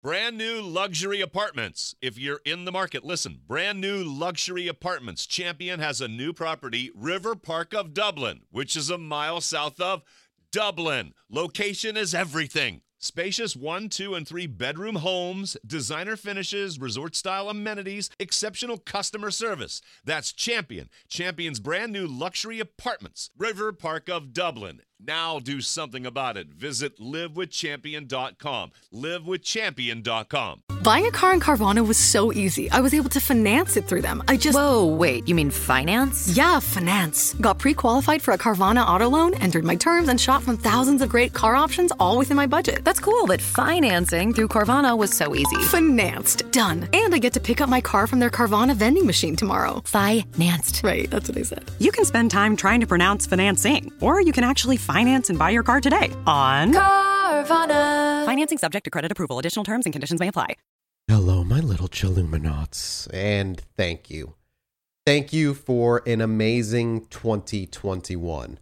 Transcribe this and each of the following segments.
Brand new luxury apartments. If you're in the market, listen. Brand new luxury apartments. Champion has a new property, River Park of Dublin, which is a mile south of Dublin. Location is everything. Spacious 1, 2, and 3 bedroom homes, designer finishes, resort-style amenities, exceptional customer service. That's Champion. Champion's brand new luxury apartments. River Park of Dublin. Now do something about it. Visit livewithchampion.com. Livewithchampion.com. Buying a car in Carvana was so easy. I was able to finance it through them. Whoa, wait, you mean finance? Yeah, finance. Got pre-qualified for a Carvana auto loan, entered my terms, and shot from thousands of great car options all within my budget. That's cool, but financing through Carvana was so easy. Financed. Done. And I get to pick up my car from their Carvana vending machine tomorrow. Financed. Right, that's what I said. You can spend time trying to pronounce financing, or you can actually finance and buy your car today on Carvana. Financing subject to credit approval. Additional terms and conditions may apply. Hello, my little Chilluminauts, and thank you. Thank you for an amazing 2021.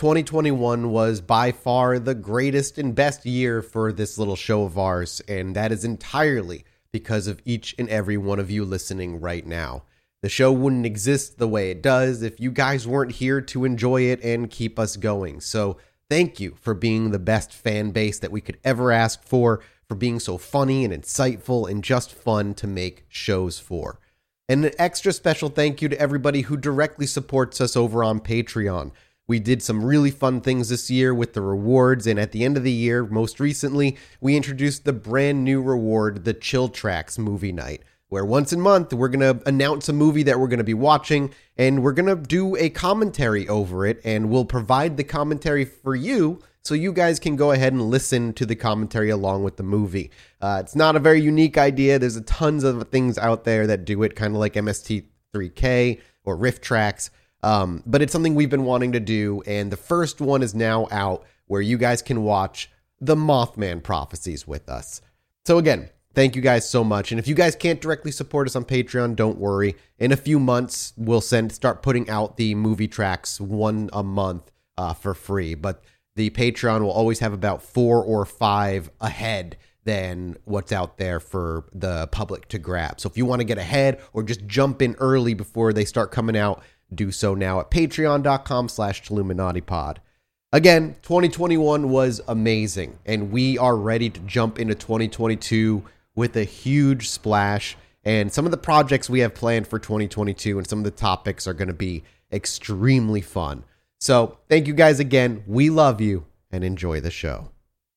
2021 was by far the greatest and best year for this little show of ours, and that is entirely because of each and every one of you listening right now. The show wouldn't exist the way it does if you guys weren't here to enjoy it and keep us going. So thank you for being the best fan base that we could ever ask for being so funny and insightful and just fun to make shows for. And an extra special thank you to everybody who directly supports us over on Patreon. We did some really fun things this year with the rewards, and at the end of the year, most recently, we introduced the brand new reward, the Chill Tracks Movie Night, where once a month, we're going to announce a movie that we're going to be watching, and we're going to do a commentary over it, and we'll provide the commentary for you, so you guys can go ahead and listen to the commentary along with the movie. It's not a very unique idea. There's tons of things out there that do it, kind of like MST3K or Riff Tracks. But it's something we've been wanting to do, and the first one is now out where you guys can watch the Mothman Prophecies with us. So again, thank you guys so much. And if you guys can't directly support us on Patreon, don't worry. In a few months, we'll start putting out the movie tracks one a month for free. But the Patreon will always have about 4 or 5 ahead than what's out there for the public to grab. So if you want to get ahead or just jump in early before they start coming out, do so now at patreon.com/Chilluminatipod. Again, 2021 was amazing, and we are ready to jump into 2022 with a huge splash. And some of the projects we have planned for 2022 and some of the topics are going to be extremely fun. So thank you guys again. We love you and enjoy the show.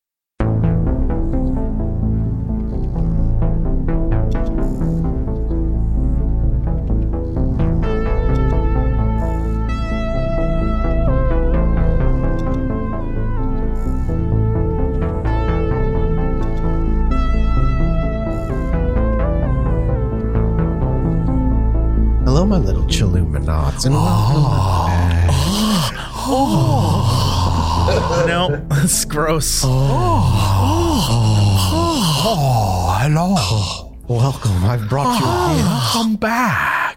Hello, my little Chilluminauts, and welcome back. No, that's gross. Hello. Welcome. I've brought you in. Come back.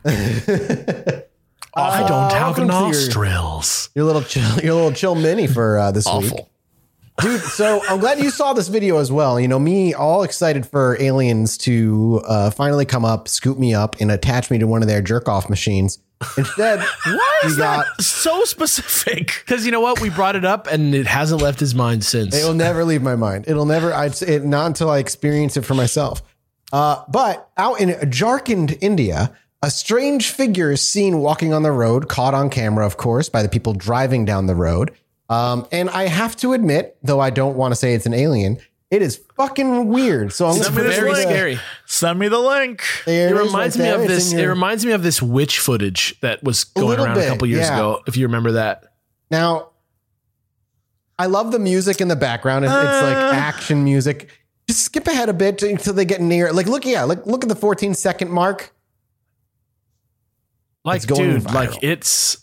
I don't have nostrils. Your little chill mini for this week. Dude, so I'm glad you saw this video as well. You know, me all excited for aliens to finally come up, scoop me up, and attach me to one of their jerk-off machines. Instead, why is that so specific? Because you know what? We brought it up, and it hasn't left his mind since. It will never leave my mind. It'll never, I'd say it not until I experience it for myself. But out in Jharkhand, India, a strange figure is seen walking on the road, caught on camera, of course, by the people driving down the road. And I have to admit, though I don't want to say it's an alien, it is fucking weird. So I'm very scary. Send me the link. It reminds me of this. It reminds me of this witch footage that was going around a couple years ago. If you remember that. Now, I love the music in the background. It's like action music. Just skip ahead a bit until they get near. Like look at the 14-second mark. Like, dude, viral. Like it's.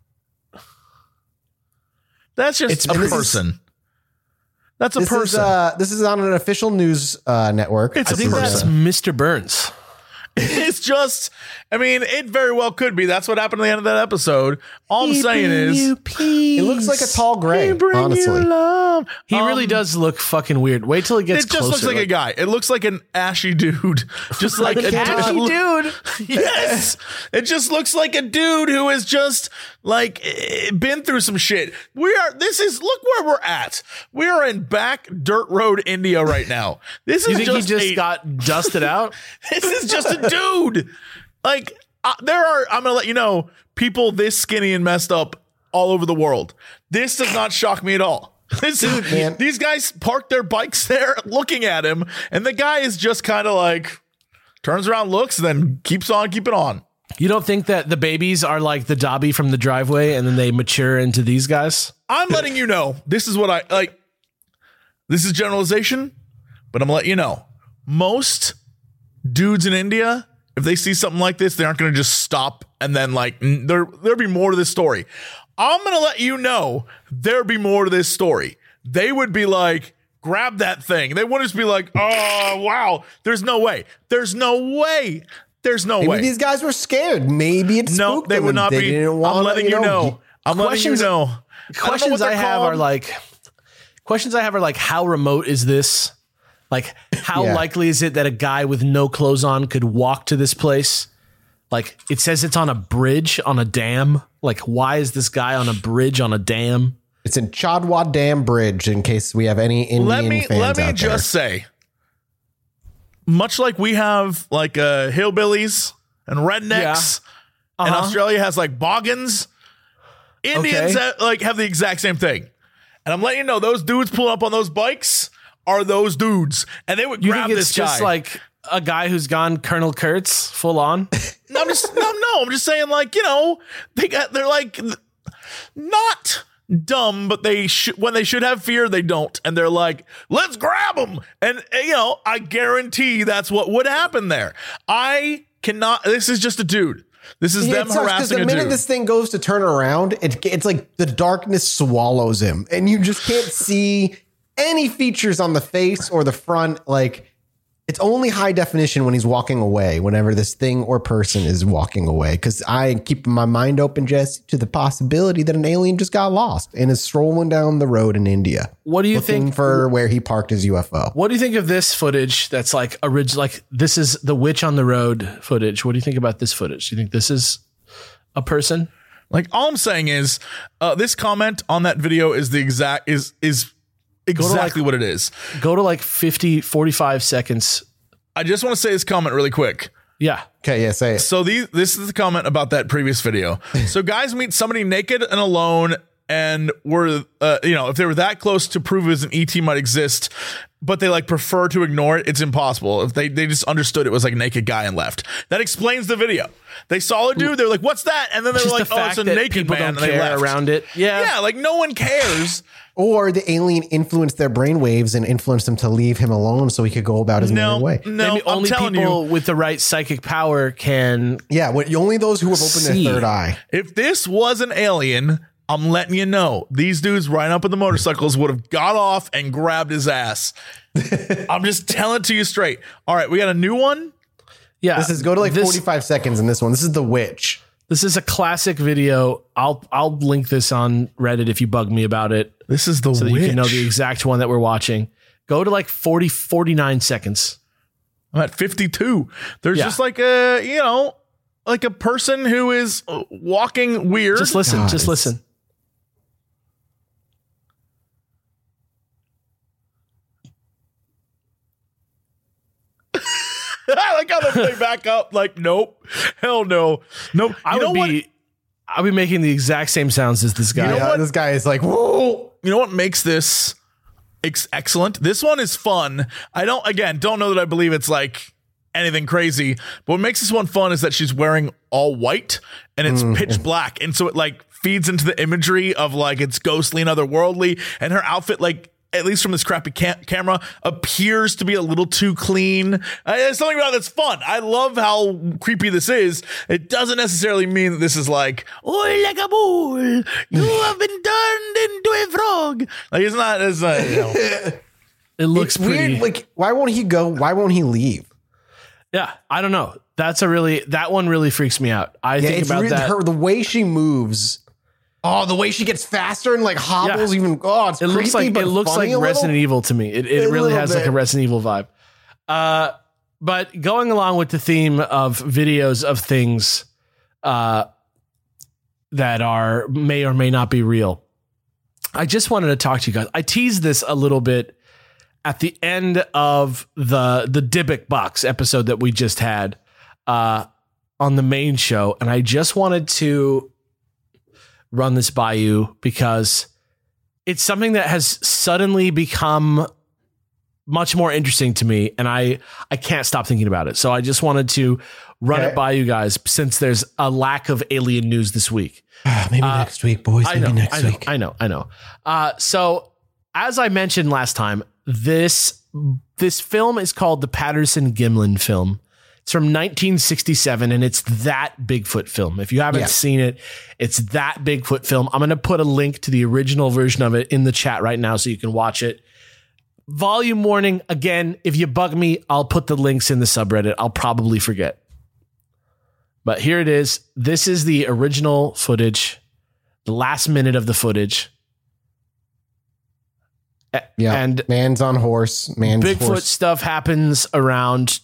That's just a person. That's a person. This is on an official news network. I think that's Mr. Burns. It's just, I mean, it very well could be. That's what happened at the end of that episode. All I'm saying is, it looks like a tall gray, honestly. He really does look fucking weird. Wait till it gets closer. It just looks like a guy. It looks like an ashy dude. Just like an ashy dude. Yes. It just looks like a dude who has just like been through some shit. Look where we're at. We are in back dirt road India right now. This is he just got dusted out? This is just a dude. Like I'm going to let you know, people this skinny and messed up all over the world. This does not shock me at all. These guys park their bikes there looking at him, and the guy is just kind of like turns around, looks, and then keeps on keeping on. You don't think that the babies are like the Dobby from The Driveway and then they mature into these guys? I'm letting you know. This is what I like. This is generalization, but I'm going to let you know. Most dudes in India, if they see something like this, they aren't going to just stop and then like there'll be more to this story. I'm going to let you know there'd be more to this story. They would be like, grab that thing. They wouldn't just be like, oh, wow. There's no way. Maybe these guys were scared. Maybe it's no, they would not be. I'm letting you know. Questions I have are like, how remote is this? Like, how likely is it that a guy with no clothes on could walk to this place? Like, it says it's on a bridge on a dam. Like, why is this guy on a bridge on a dam? It's in Chadwa Dam Bridge, in case we have any Indian fans out there. Let me just say, much like we have like hillbillies and rednecks, and Australia has like boggans, Indians have the exact same thing. And I'm letting you know, those dudes pulling up on those bikes are those dudes, and they would grab this guy. Just like a guy who's gone Colonel Kurtz full on. I'm just saying, like, you know, they're like not dumb, but when they should have fear, they don't, and they're like, let's grab them, and you know, I guarantee that's what would happen there. This is just a dude. This is them harassing a dude. The minute this thing goes to turn around, it's like the darkness swallows him, and you just can't see any features on the face or the front. Like, it's only high definition when he's walking away, whenever this thing or person is walking away. Because I keep my mind open, Jesse, to the possibility that an alien just got lost and is strolling down the road in India. What do you think for where he parked his UFO? What do you think of this footage? That's like original. Like, this is the witch on the road footage. What do you think about this footage? Do you think this is a person? Like, all I'm saying is, this comment on that video is exactly what it is. Go to like 45 seconds. I just want to say this comment really quick. Yeah. Okay. Yeah. Say it. So this is the comment about that previous video. So guys meet somebody naked and alone, and were if they were that close to prove as an ET might exist, but they like prefer to ignore it. It's impossible. If they just understood it was like a naked guy and left. That explains the video. They saw a dude. They're like, "What's that?" And then they're like, "Oh, it's a naked man." And they left around it. Yeah. Like no one cares. Or the alien influenced their brainwaves and influenced them to leave him alone so he could go about his merry way. No, maybe only people with the right psychic power can. Yeah, only those who have opened their third eye. If this was an alien, I'm letting you know, these dudes riding up on the motorcycles would have got off and grabbed his ass. I'm just telling it to you straight. All right, we got a new one. Yeah, go to 45 seconds in this one. This is the witch. This is a classic video. I'll link this on Reddit if you bug me about it. This is the so witch. That you can know the exact one that we're watching. Go to like 49 seconds. I'm at 52. There's just like a person who is walking weird. Just listen. God, just listen. I like how they play back up. Like, nope, hell no, nope. I'll be making the exact same sounds as this guy. You know what? This guy is like, whoa. You know what makes this excellent? This one is fun. I don't know that I believe it's like anything crazy, but what makes this one fun is that she's wearing all white and it's pitch black, and so it like feeds into the imagery of like it's ghostly and otherworldly, and her outfit, like, at least from this crappy camera, appears to be a little too clean. There's something about it that's fun. I love how creepy this is. It doesn't necessarily mean that this is like, oh, like a bull, you have been turned into a frog. Like, it's not, It looks pretty weird. Like, why won't he go? Why won't he leave? Yeah, I don't know. that one really freaks me out. I think about really, that. the way she moves. Oh, the way she gets faster and like hobbles even. Oh, it's looks like Resident Evil to me. It really has like a Resident Evil vibe. But going along with the theme of videos of things that may or may not be real, I just wanted to talk to you guys. I teased this a little bit at the end of the Dybbuk box episode that we just had on the main show, and I just wanted to run this by you because it's something that has suddenly become much more interesting to me, and I can't stop thinking about it. So I just wanted to run it by you guys since there's a lack of alien news this week. Maybe next week, boys. Maybe next week. I know. So as I mentioned last time, this film is called the Patterson-Gimlin film. It's from 1967, and it's that Bigfoot film. If you haven't seen it, it's that Bigfoot film. I'm going to put a link to the original version of it in the chat right now so you can watch it. Volume warning. Again, if you bug me, I'll put the links in the subreddit. I'll probably forget. But here it is. This is the original footage, the last minute of the footage. Yeah, and man's on horse. Bigfoot stuff happens around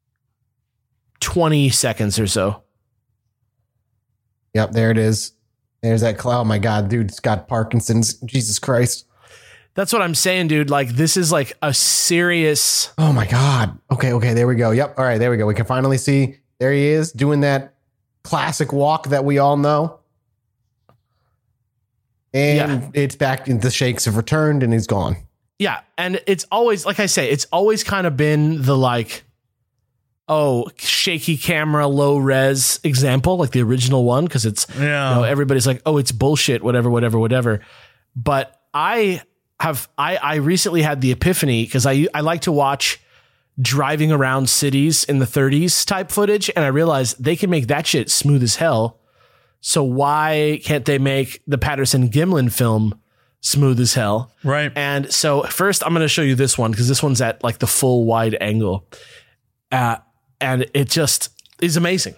20 seconds or so. Yep, there it is. There's that cloud. Oh my God, dude's got Parkinson's. Jesus Christ. That's what I'm saying, dude. Like, this is like a serious. Oh my God. Okay. There we go. Yep. All right. There we go. We can finally see. There he is doing that classic walk that we all know. And it's back. The shakes have returned and he's gone. Yeah. And it's always, like I say, it's always kind of been the like, shaky camera, low res example, like the original one. Cause it's, everybody's like, oh, it's bullshit, whatever. But I recently had the epiphany because I like to watch driving around cities in the 30s type footage. And I realized they can make that shit smooth as hell. So why can't they make the Patterson-Gimlin film smooth as hell? Right. And so first I'm going to show you this one because this one's at like the full wide angle. And it just is amazing.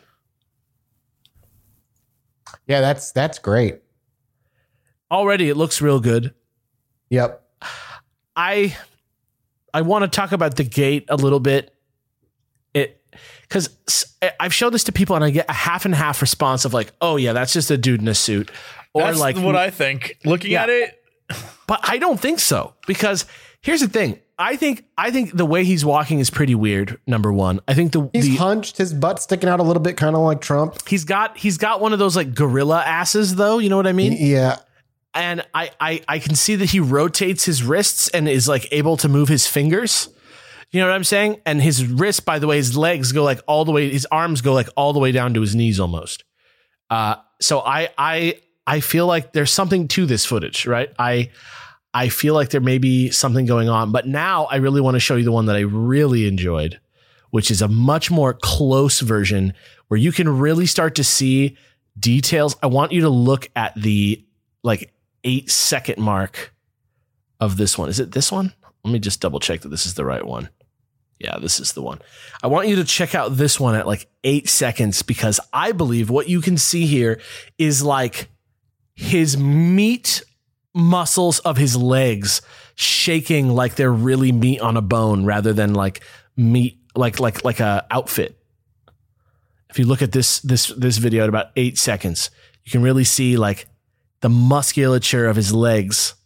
Yeah, that's great. Already it looks real good. Yep. I want to talk about the gate a little bit. Because I've showed this to people and I get a half and half response of like, oh yeah, that's just a dude in a suit. Or that's like what I think. Looking at it. But I don't think so. Because here's the thing. I think the way he's walking is pretty weird. Number one, I think he's hunched, his butt sticking out a little bit, kind of like Trump. He's got one of those like gorilla asses, though. You know what I mean? Yeah. And I can see that he rotates his wrists and is like able to move his fingers. You know what I'm saying? And his wrists, by the way, his legs go like all the way. His arms go like all the way down to his knees almost. So I feel like there's something to this footage, right? I feel like there may be something going on, but now I really want to show you the one that I really enjoyed, which is a much more close version where you can really start to see details. I want you to look at the like 8-second mark of this one. Is it this one? Let me just double check that this is the right one. Yeah, this is the one. I want you to check out this one at like 8 seconds because I believe what you can see here is like his meat muscles of his legs shaking like they're really meat on a bone rather than like meat, like a outfit. If you look at this video at about 8 seconds, you can really see like the musculature of his legs.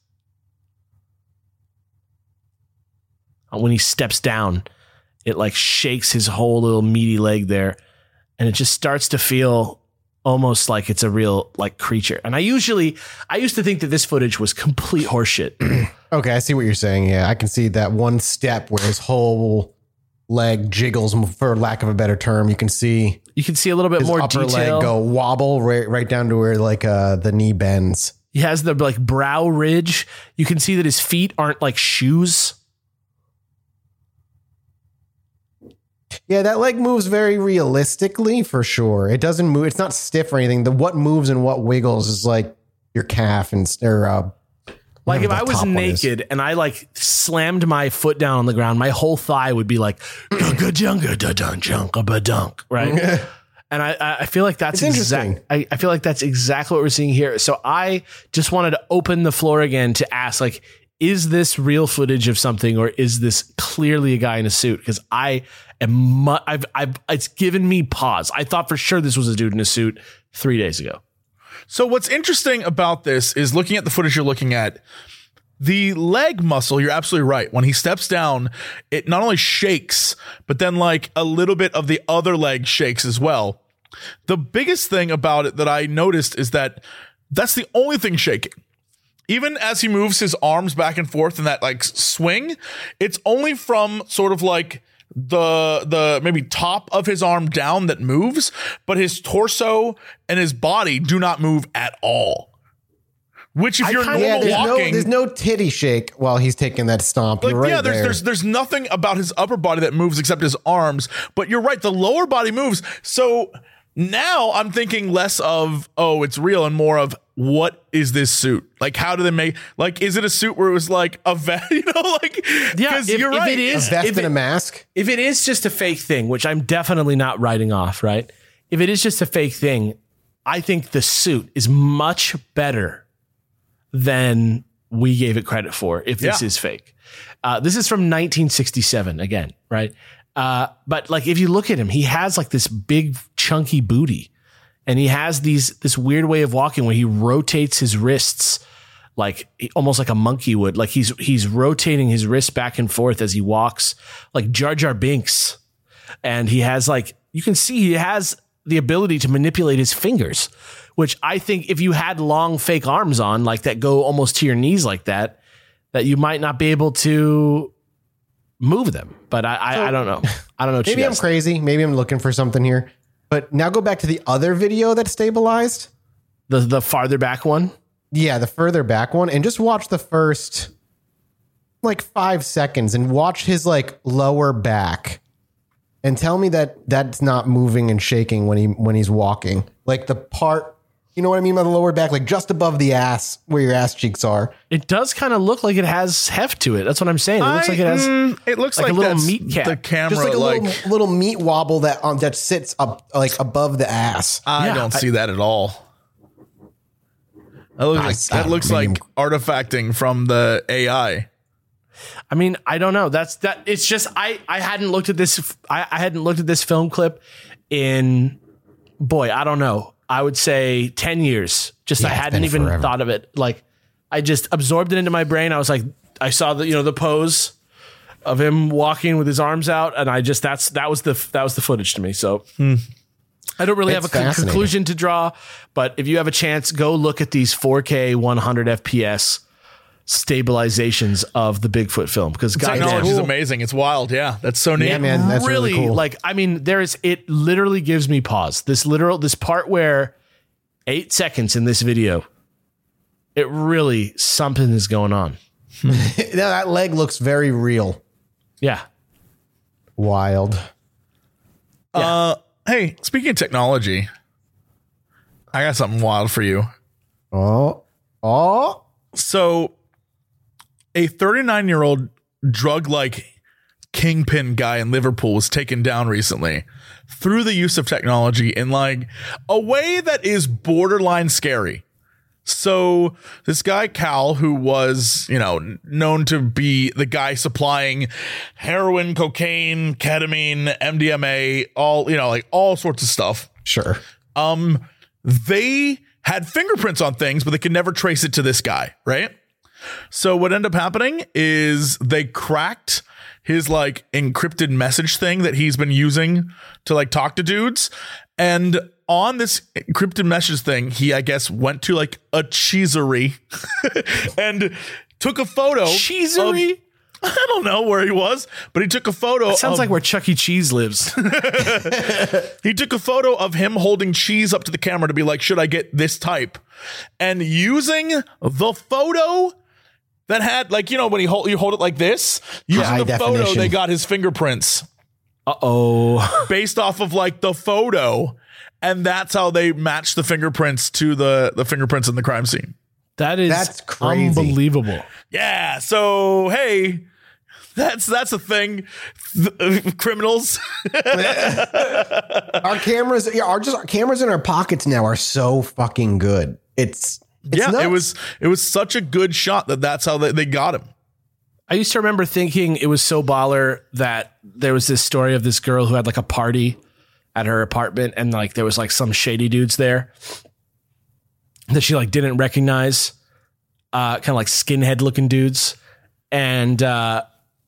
When he steps down, it like shakes his whole little meaty leg there. And it just starts to feel almost like it's a real like creature. And I used to think that this footage was complete horseshit. Okay, I see what you're saying. Yeah, I can see that one step where his whole leg jiggles, for lack of a better term. You can see a little bit more upper detail. Leg go wobble right down to where like the knee bends. He has the like brow ridge. You can see that his feet aren't like shoes. Yeah, that leg moves very realistically for sure. It doesn't move. It's not stiff or anything. What moves and what wiggles is like your calf and Like if the I was top one is. naked and I like slammed my foot down on the ground, my whole thigh would be like dunk, right? And I feel like that's interesting. I feel like that's exactly what we're seeing here. So I just wanted to open the floor again to ask, like, is this real footage of something, or is this clearly a guy in a suit? Because it's given me pause. I thought for sure this was a dude in a suit 3 days ago. So what's interesting about this is looking at the footage you're looking at, the leg muscle, you're absolutely right. When he steps down, it not only shakes, but then like a little bit of the other leg shakes as well. The biggest thing about it that I noticed is that that's the only thing shaking. Even as he moves his arms back and forth in that like swing, it's only from sort of like the maybe top of his arm down that moves, but his torso and his body do not move at all. Which if you're normal walking, there's no titty shake while he's taking that stomp. Like, you're right there's nothing about his upper body that moves except his arms. But you're right, the lower body moves. So now I'm thinking less of, oh, it's real, and more of, what is this suit? Like, how do they make, like, is it a suit where it was like a vest, like, yeah, you're right. If it is, a vest and a mask. If it is just a fake thing, which I'm definitely not writing off, right? If it is just a fake thing, I think the suit is much better than we gave it credit for if this is fake. This is from 1967 again, right? But like, if you look at him, he has like this big chunky booty, and he has this weird way of walking where he rotates his wrists like almost like a monkey would. Like he's rotating his wrists back and forth as he walks, like Jar Jar Binks. And he has like, you can see he has the ability to manipulate his fingers, which I think if you had long fake arms on like that go almost to your knees like that you might not be able to move them. But I don't know. I don't know. Maybe I'm crazy. Maybe I'm looking for something here. But now go back to the other video that stabilized. The farther back one. Yeah, the further back one, and just watch the first like 5 seconds and watch his like lower back and tell me that that's not moving and shaking when he's walking. Like the part, you know what I mean by the lower back, like just above the ass where your ass cheeks are. It does kind of look like it has heft to it. That's what I'm saying. It looks like it has. It looks like a little that's meat cap. the camera, Just like a little meat wobble that sits up like above the ass. I don't see that at all. That looks like artifacting from the AI. I mean, I don't know. It's just I hadn't looked at this. I hadn't looked at this film clip in, I don't know. I would say 10 years. Just I hadn't even thought of it. Like I just absorbed it into my brain. I was like, I saw the pose of him walking with his arms out, and I just that was the footage to me. So I don't really have a conclusion to draw, but if you have a chance, go look at these 4K 100 FPS stabilizations of the Bigfoot film, because technology is amazing. It's wild. Yeah, that's so neat. Yeah, man, that's really cool. Like, I mean, it literally gives me pause. This part where 8 seconds in this video, it really, something is going on. That leg looks very real. Yeah. Wild. Yeah. Hey, speaking of technology, I got something wild for you. Oh. So a 39-year-old drug-like kingpin guy in Liverpool was taken down recently through the use of technology in like a way that is borderline scary. So this guy, Cal, who was, known to be the guy supplying heroin, cocaine, ketamine, MDMA, all sorts of stuff. Sure. They had fingerprints on things, but they could never trace it to this guy, right? So what ended up happening is they cracked his like encrypted message thing that he's been using to like talk to dudes. And on this encrypted message thing, he, I guess, went to like a cheesery and took a photo. Cheesery? I don't know where he was, but he took a photo. Sounds like where Chuck E. Cheese lives. He took a photo of him holding cheese up to the camera to be like, should I get this type? And using the photo that had like, when you hold it like this, using the photo, they got his fingerprints. Based off of like the photo. And that's how they matched the fingerprints to the fingerprints in the crime scene. That's crazy. Unbelievable. Yeah. So, hey, that's a thing. Criminals. Our cameras, our cameras in our pockets now are so fucking good. It's nuts. It was such a good shot that's how they got him. I used to remember thinking it was so baller that there was this story of this girl who had like a party at her apartment, and like there was like some shady dudes there that she like didn't recognize, kind of like skinhead looking dudes. And the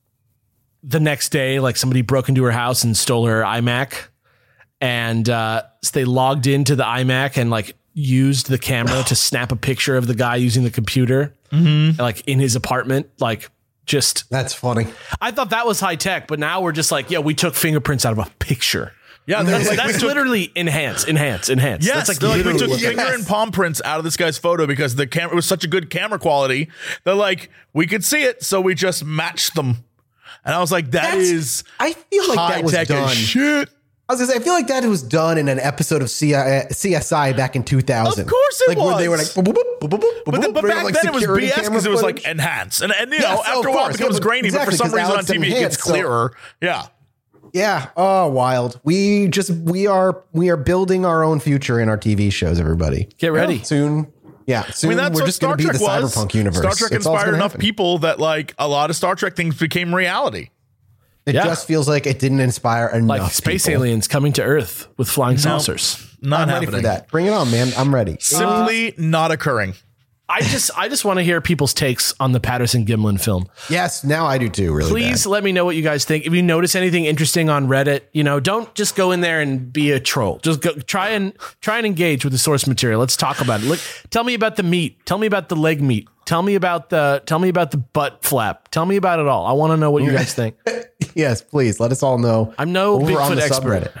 next day, like somebody broke into her house and stole her iMac, and so they logged into the iMac and like used the camera to snap a picture of the guy using the computer, like in his apartment, like. That's funny. I thought that was high tech, but now we're just like, yeah, we took fingerprints out of a picture. Yeah, that's literally enhance. Yes, that's like we took finger and palm prints out of this guy's photo because the camera was such a good camera quality that like we could see it, so we just matched them. And I was like, I feel like that was done. Shit. I was gonna say, I feel like that was done in an episode of CSI back in 2000. Of course it was. Where they were like, boop, boop, boop, boop, boop, but boop, back like then it was security BS because it was footage. like enhance, and you Yes, know after a while it becomes grainy, but for some reason on TV it gets clearer. Yeah. Yeah. Oh, wild. We are building our own future in our TV shows. Everybody, get ready soon. Yeah, soon. I mean, that's we're what just going to be the cyberpunk universe. Star Trek inspired enough people that like a lot of Star Trek things became reality. It just feels like it didn't inspire enough. Like space aliens coming to Earth with flying saucers. Not I'm happening. ready for that. Bring it on, man. I'm ready. Simply not occurring. I just want to hear people's takes on the Patterson Gimlin film. Yes, now I do too. Really, please let me know what you guys think. If you notice anything interesting on Reddit, don't just go in there and be a troll. Just go try and engage with the source material. Let's talk about it. Look, tell me about the meat. Tell me about the leg meat. Tell me about the butt flap. Tell me about it all. I want to know what you guys think. Yes, please let us all know. I'm no Bigfoot expert.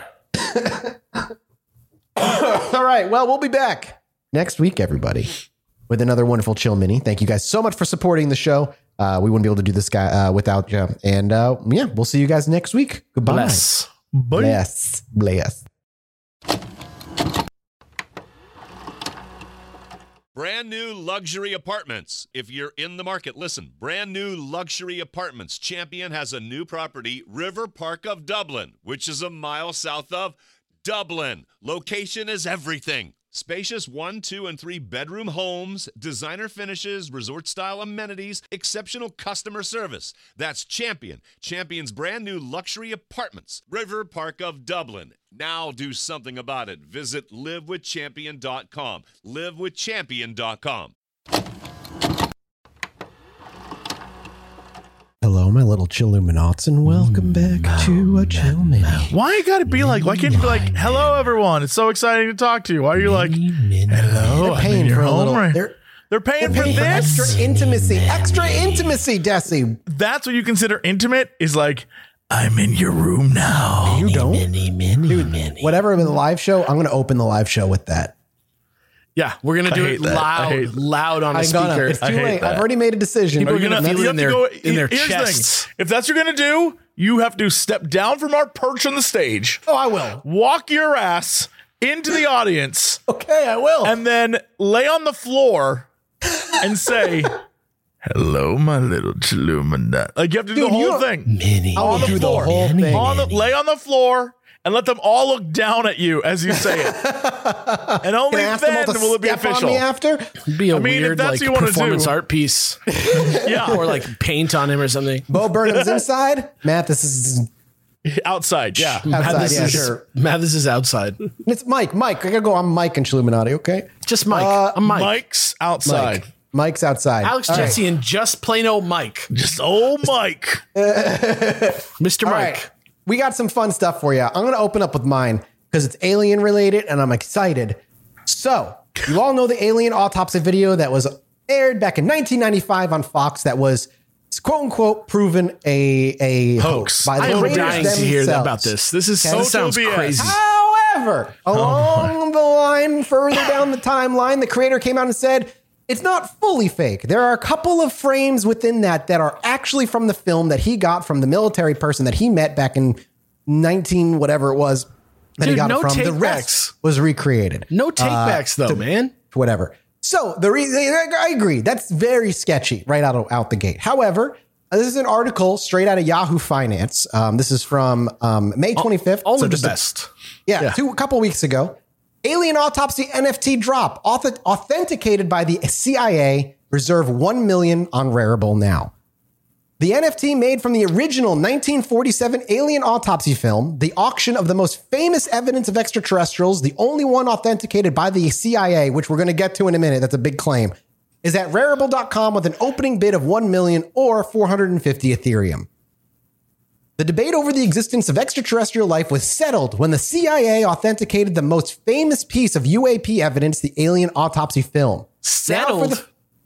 All right. Well, we'll be back next week, everybody, with another wonderful Chill Mini. Thank you guys so much for supporting the show. We wouldn't be able to do this guy without you. And yeah, we'll see you guys next week. Goodbye. Bless. Bless. Brand new luxury apartments. If you're in the market, listen. Brand new luxury apartments. Champion has a new property, River Park of Dublin, which is a mile south of Dublin. Location is everything. Spacious 1, 2, and 3 bedroom homes, designer finishes, resort-style amenities, exceptional customer service. That's Champion. Champion's brand new luxury apartments. River Park of Dublin. Now do something about it. Visit livewithchampion.com. Livewithchampion.com. Hello, my little Chilluminauts, and welcome back to a Chill Mini. Why you gotta be like, why can't you be like, hello everyone, it's so exciting to talk to you? Why are you like, hello, They're paying for a little. They're paying for this? Extra intimacy, Desi. That's what you consider intimate? Is like, I'm in your room now. You don't? Dude, whatever in the live show, I'm going to open the live show with that. Yeah, we're going to do it loud on the speaker. It's too late. I've already made a decision. People are going to feel it in their chests. If that's what you're going to do, you have to step down from our perch on the stage. Oh, I will. Walk your ass into the audience. Okay, I will. And then lay on the floor and say, hello, my little Chilluminati. Like, you have to do the whole thing. Mini. I will do the whole thing. Lay on the floor and let them all look down at you as you say it. And only then will it be official. On me after? It'd be a weird like performance art piece. Yeah. Or like paint on him or something. Bo Burnham's inside. Mathis is outside. Yeah. Mathis is outside. It's Mike. I gotta go. I'm Mike and Chilluminati, okay? Just Mike. I'm Mike. Mike's outside. Mike's outside. Alex Jesse and just plain old Mike. Just old Mike. Mr. Mike. Right. We got some fun stuff for you. I'm going to open up with mine because it's alien related and I'm excited. So, you all know the alien autopsy video that was aired back in 1995 on Fox that was quote unquote proven a hoax by the I'm dying to hear about this. This sounds crazy. However, along the line, further down the timeline, the creator came out and said, it's not fully fake. There are a couple of frames within that are actually from the film that he got from the military person that he met back in 19 whatever it was that he got it from. The rest was recreated. No takebacks though, man. Whatever. So I agree. That's very sketchy right out the gate. However, this is an article straight out of Yahoo Finance. This is from May 25th. Only the best. A couple weeks ago. Alien autopsy NFT drop. Authenticated by the CIA. Reserve 1 million on Rarible now. The NFT made from the original 1947 alien autopsy film, the auction of the most famous evidence of extraterrestrials, the only one authenticated by the CIA, which we're going to get to in a minute, that's a big claim, is at Rarible.com with an opening bid of 1 million or 450 Ethereum. The debate over the existence of extraterrestrial life was settled when the CIA authenticated the most famous piece of UAP evidence, the alien autopsy film. Settled?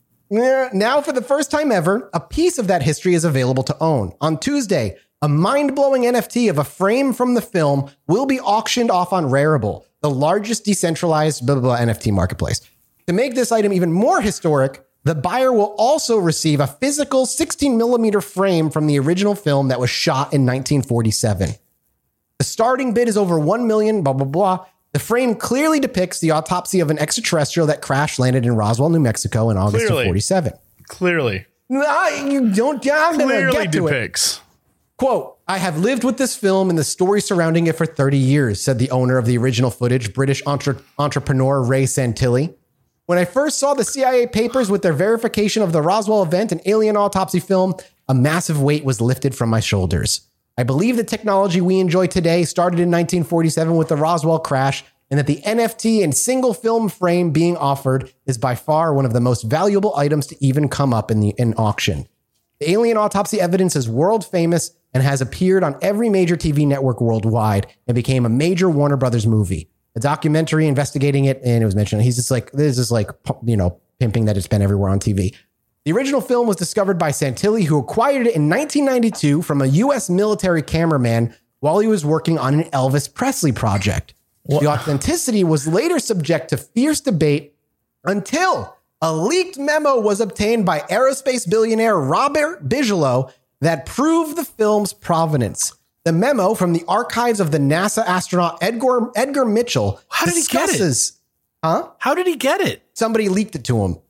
Now, for the first time ever, a piece of that history is available to own. On Tuesday, a mind-blowing NFT of a frame from the film will be auctioned off on Rarible, the largest decentralized NFT marketplace. To make this item even more historic, the buyer will also receive a physical 16mm frame from the original film that was shot in 1947. The starting bid is over 1 million, blah, blah, blah. The frame clearly depicts the autopsy of an extraterrestrial that crash-landed in Roswell, New Mexico in August of 47. Clearly. You don't. I'm going to get to depicts. It. Quote, I have lived with this film and the story surrounding it for 30 years, said the owner of the original footage, British entrepreneur Ray Santilli. When I first saw the CIA papers with their verification of the Roswell event and alien autopsy film, a massive weight was lifted from my shoulders. I believe the technology we enjoy today started in 1947 with the Roswell crash, and that the NFT and single film frame being offered is by far one of the most valuable items to even come up in auction. The alien autopsy evidence is world famous and has appeared on every major TV network worldwide and became a major Warner Brothers movie. A documentary investigating it, and it was mentioned. He's just like, this is like, pimping that it's been everywhere on TV. The original film was discovered by Santilli, who acquired it in 1992 from a U.S. military cameraman while he was working on an Elvis Presley project. What? The authenticity was later subject to fierce debate until a leaked memo was obtained by aerospace billionaire Robert Bigelow that proved the film's provenance. The memo from the archives of the NASA astronaut Edgar Mitchell. How did he get it? How did he get it? Somebody leaked it to him.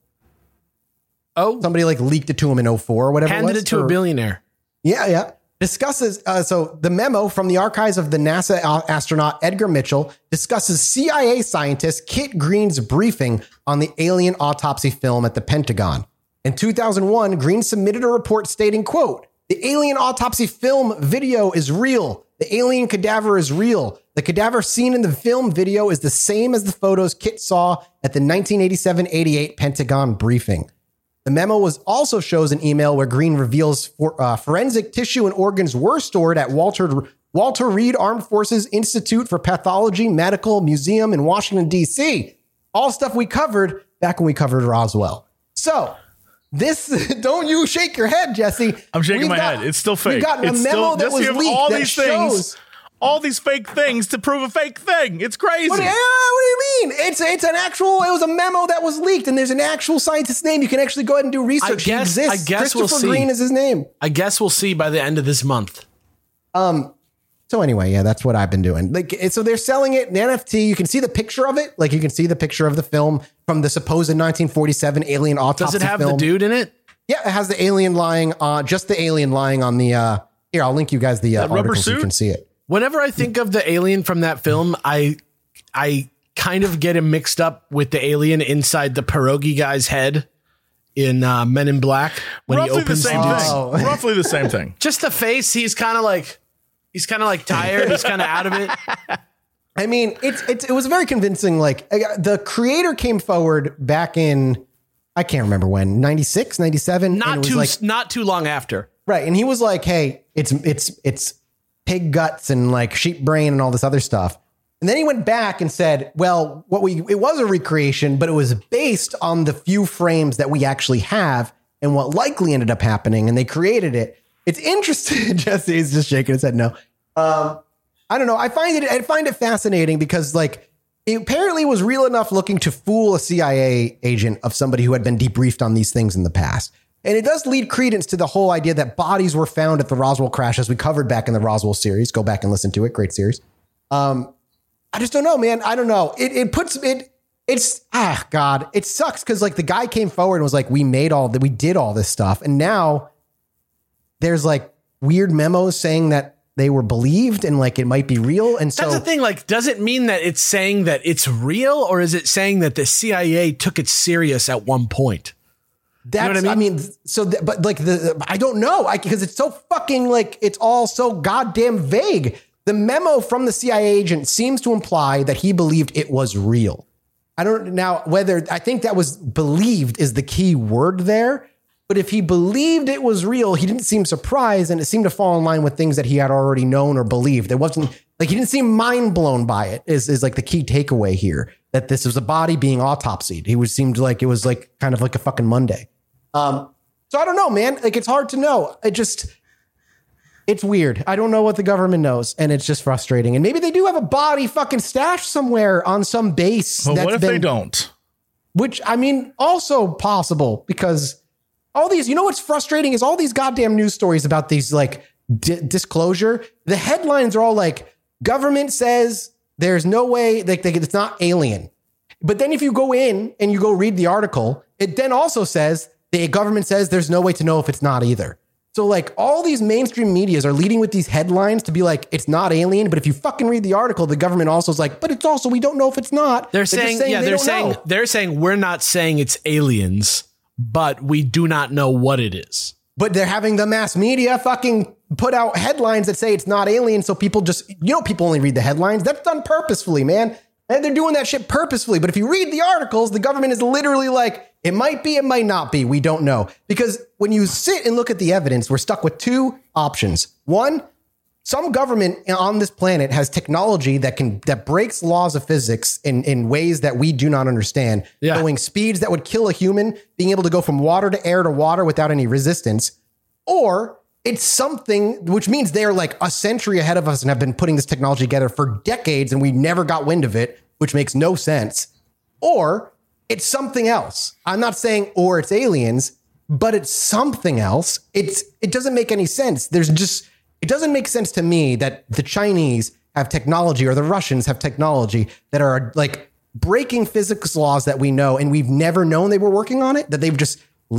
Oh, somebody leaked it to him in 2004 or whatever. Handed it to a billionaire. Yeah. Discusses. So the memo from the archives of the NASA astronaut Edgar Mitchell discusses CIA scientist Kit Green's briefing on the alien autopsy film at the Pentagon. In 2001, Green submitted a report stating, quote, the alien autopsy film video is real. The alien cadaver is real. The cadaver seen in the film video is the same as the photos Kit saw at the 1987-88 Pentagon briefing. The memo also shows an email where Green reveals forensic tissue and organs were stored at Walter Reed Armed Forces Institute for Pathology Medical Museum in Washington, D.C. All stuff we covered back when we covered Roswell. So this, don't you shake your head, Jesse. I'm shaking my head. It's still fake. We got a memo that was leaked all that these shows... things. All these fake things to prove a fake thing. It's crazy. What do you mean? It's an actual, it was a memo that was leaked and there's an actual scientist's name. You can actually go ahead and do research. He exists. I guess Christopher we'll see. Green is his name. I guess we'll see by the end of this month. So anyway, yeah, that's what I've been doing. So they're selling it in NFT. You can see the picture of it. You can see the picture of the film from the supposed 1947 alien autopsy film. Does it have the dude in it? Yeah, it has the alien lying on, just the alien lying on the, here, I'll link you guys the article so you can see it. Whenever I think of the alien from that film, I kind of get him mixed up with the alien inside the pierogi guy's head in Men in Black when Roughly he opens the same thing. Roughly the same thing. Just the face. He's kind of like tired. He's kind of out of it. I mean, it was very convincing. The creator came forward back in, I can't remember when, 96, 97. Not too long after. Right. And he was like, hey, it's pig guts and sheep brain and all this other stuff. And then he went back and said, well, it was a recreation, but it was based on the few frames that we actually have and what likely ended up happening. And they created it. It's interesting. Jesse's just shaking his head. No, I don't know. I find it fascinating because it apparently was real enough looking to fool a CIA agent of somebody who had been debriefed on these things in the past. And it does lead credence to the whole idea that bodies were found at the Roswell crash, as we covered back in the Roswell series. Go back and listen to it. Great series. I just don't know, man. I don't know. It puts it. God, it sucks because like the guy came forward and was like, we did all this stuff. And now there's like weird memos saying that they were believed and like it might be real. And so that's the thing. Like, does it mean that it's saying that it's real, or is it saying that the CIA took it serious at one point? That's, you know what I mean? But like I don't know, because it's so fucking like, it's all so goddamn vague. The memo from the CIA agent seems to imply that he believed it was real. I think that was believed is the key word there. But if he believed it was real, he didn't seem surprised, and it seemed to fall in line with things that he had already known or believed. It wasn't like he didn't seem mind blown by it is like the key takeaway here, that this was a body being autopsied. Seemed like it was like kind of like a fucking Monday. So I don't know, man. Like, it's hard to know. It's weird. I don't know what the government knows, and it's just frustrating. And maybe they do have a body fucking stashed somewhere on some base. But what if they don't? Which, I mean, also possible, because all these, you know what's frustrating is all these goddamn news stories about these like disclosure. The headlines are all like, government says there's no way, like it's not alien. But then if you go in and you go read the article, it then also says the government says there's no way to know if it's not either. So like all these mainstream medias are leading with these headlines to be like, it's not alien. But if you fucking read the article, the government also is like, but it's also, we don't know if it's not. They're saying we're not saying it's aliens, but we do not know what it is. But they're having the mass media fucking put out headlines that say it's not alien. So people just, people only read the headlines. That's done purposefully, man. And they're doing that shit purposefully. But if you read the articles, the government is literally like, it might be, it might not be. We don't know. Because when you sit and look at the evidence, we're stuck with two options. One, some government on this planet has technology that breaks laws of physics in ways that we do not understand. Yeah. Going speeds that would kill a human, being able to go from water to air to water without any resistance. Or it's something which means they're like a century ahead of us and have been putting this technology together for decades and we never got wind of it, which makes no sense. Or it's something else. I'm not saying or it's aliens, but it's something else. It doesn't make any sense. It doesn't make sense to me that the Chinese have technology or the Russians have technology that are like breaking physics laws that we know and we've never known they were working on it, that they've just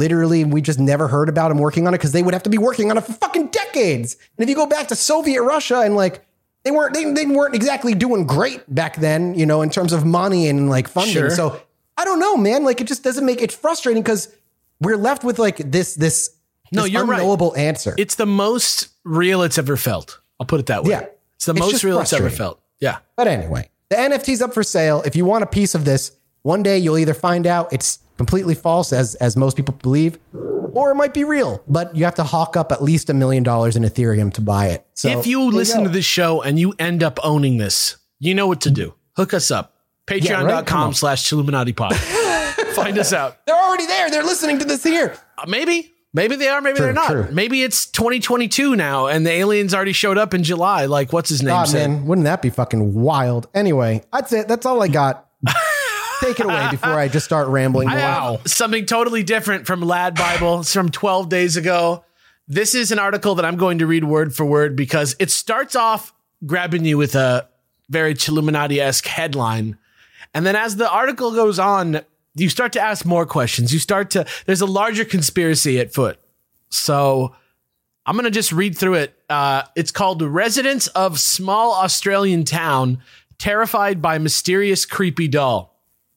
we just never heard about them working on it because they would have to be working on it for fucking decades. And if you go back to Soviet Russia and like they weren't exactly doing great back then, in terms of money and like funding. Sure. So I don't know, man. Like it just doesn't it's frustrating because we're left with like this you're unknowable right. answer. It's the most real it's ever felt. I'll put it that way. Yeah. It's the most real it's ever felt. Yeah. But anyway, the NFT's up for sale. If you want a piece of this, one day you'll either find out it's completely false, as most people believe, or it might be real, but you have to hawk up at least $1 million in Ethereum to buy it. So if you listen to this show and you end up owning this, you know what to do. Hook us up. Patreon.com/Chilluminati Pod. Find us out. They're already there. They're listening to this here. Maybe they are. Maybe they're not. True. Maybe it's 2022 now and the aliens already showed up in July. Like, what's his name said? Man, wouldn't that be fucking wild? Anyway, that's it. That's all I got. Take it away before I just start rambling more. Wow. Something totally different from Lad Bible. It's from 12 days ago. This is an article that I'm going to read word for word because it starts off grabbing you with a very Chilluminati-esque headline. And then as the article goes on, you start to ask more questions. There's a larger conspiracy at foot. So I'm going to just read through it. It's called Residents of Small Australian Town Terrified by Mysterious Creepy Doll.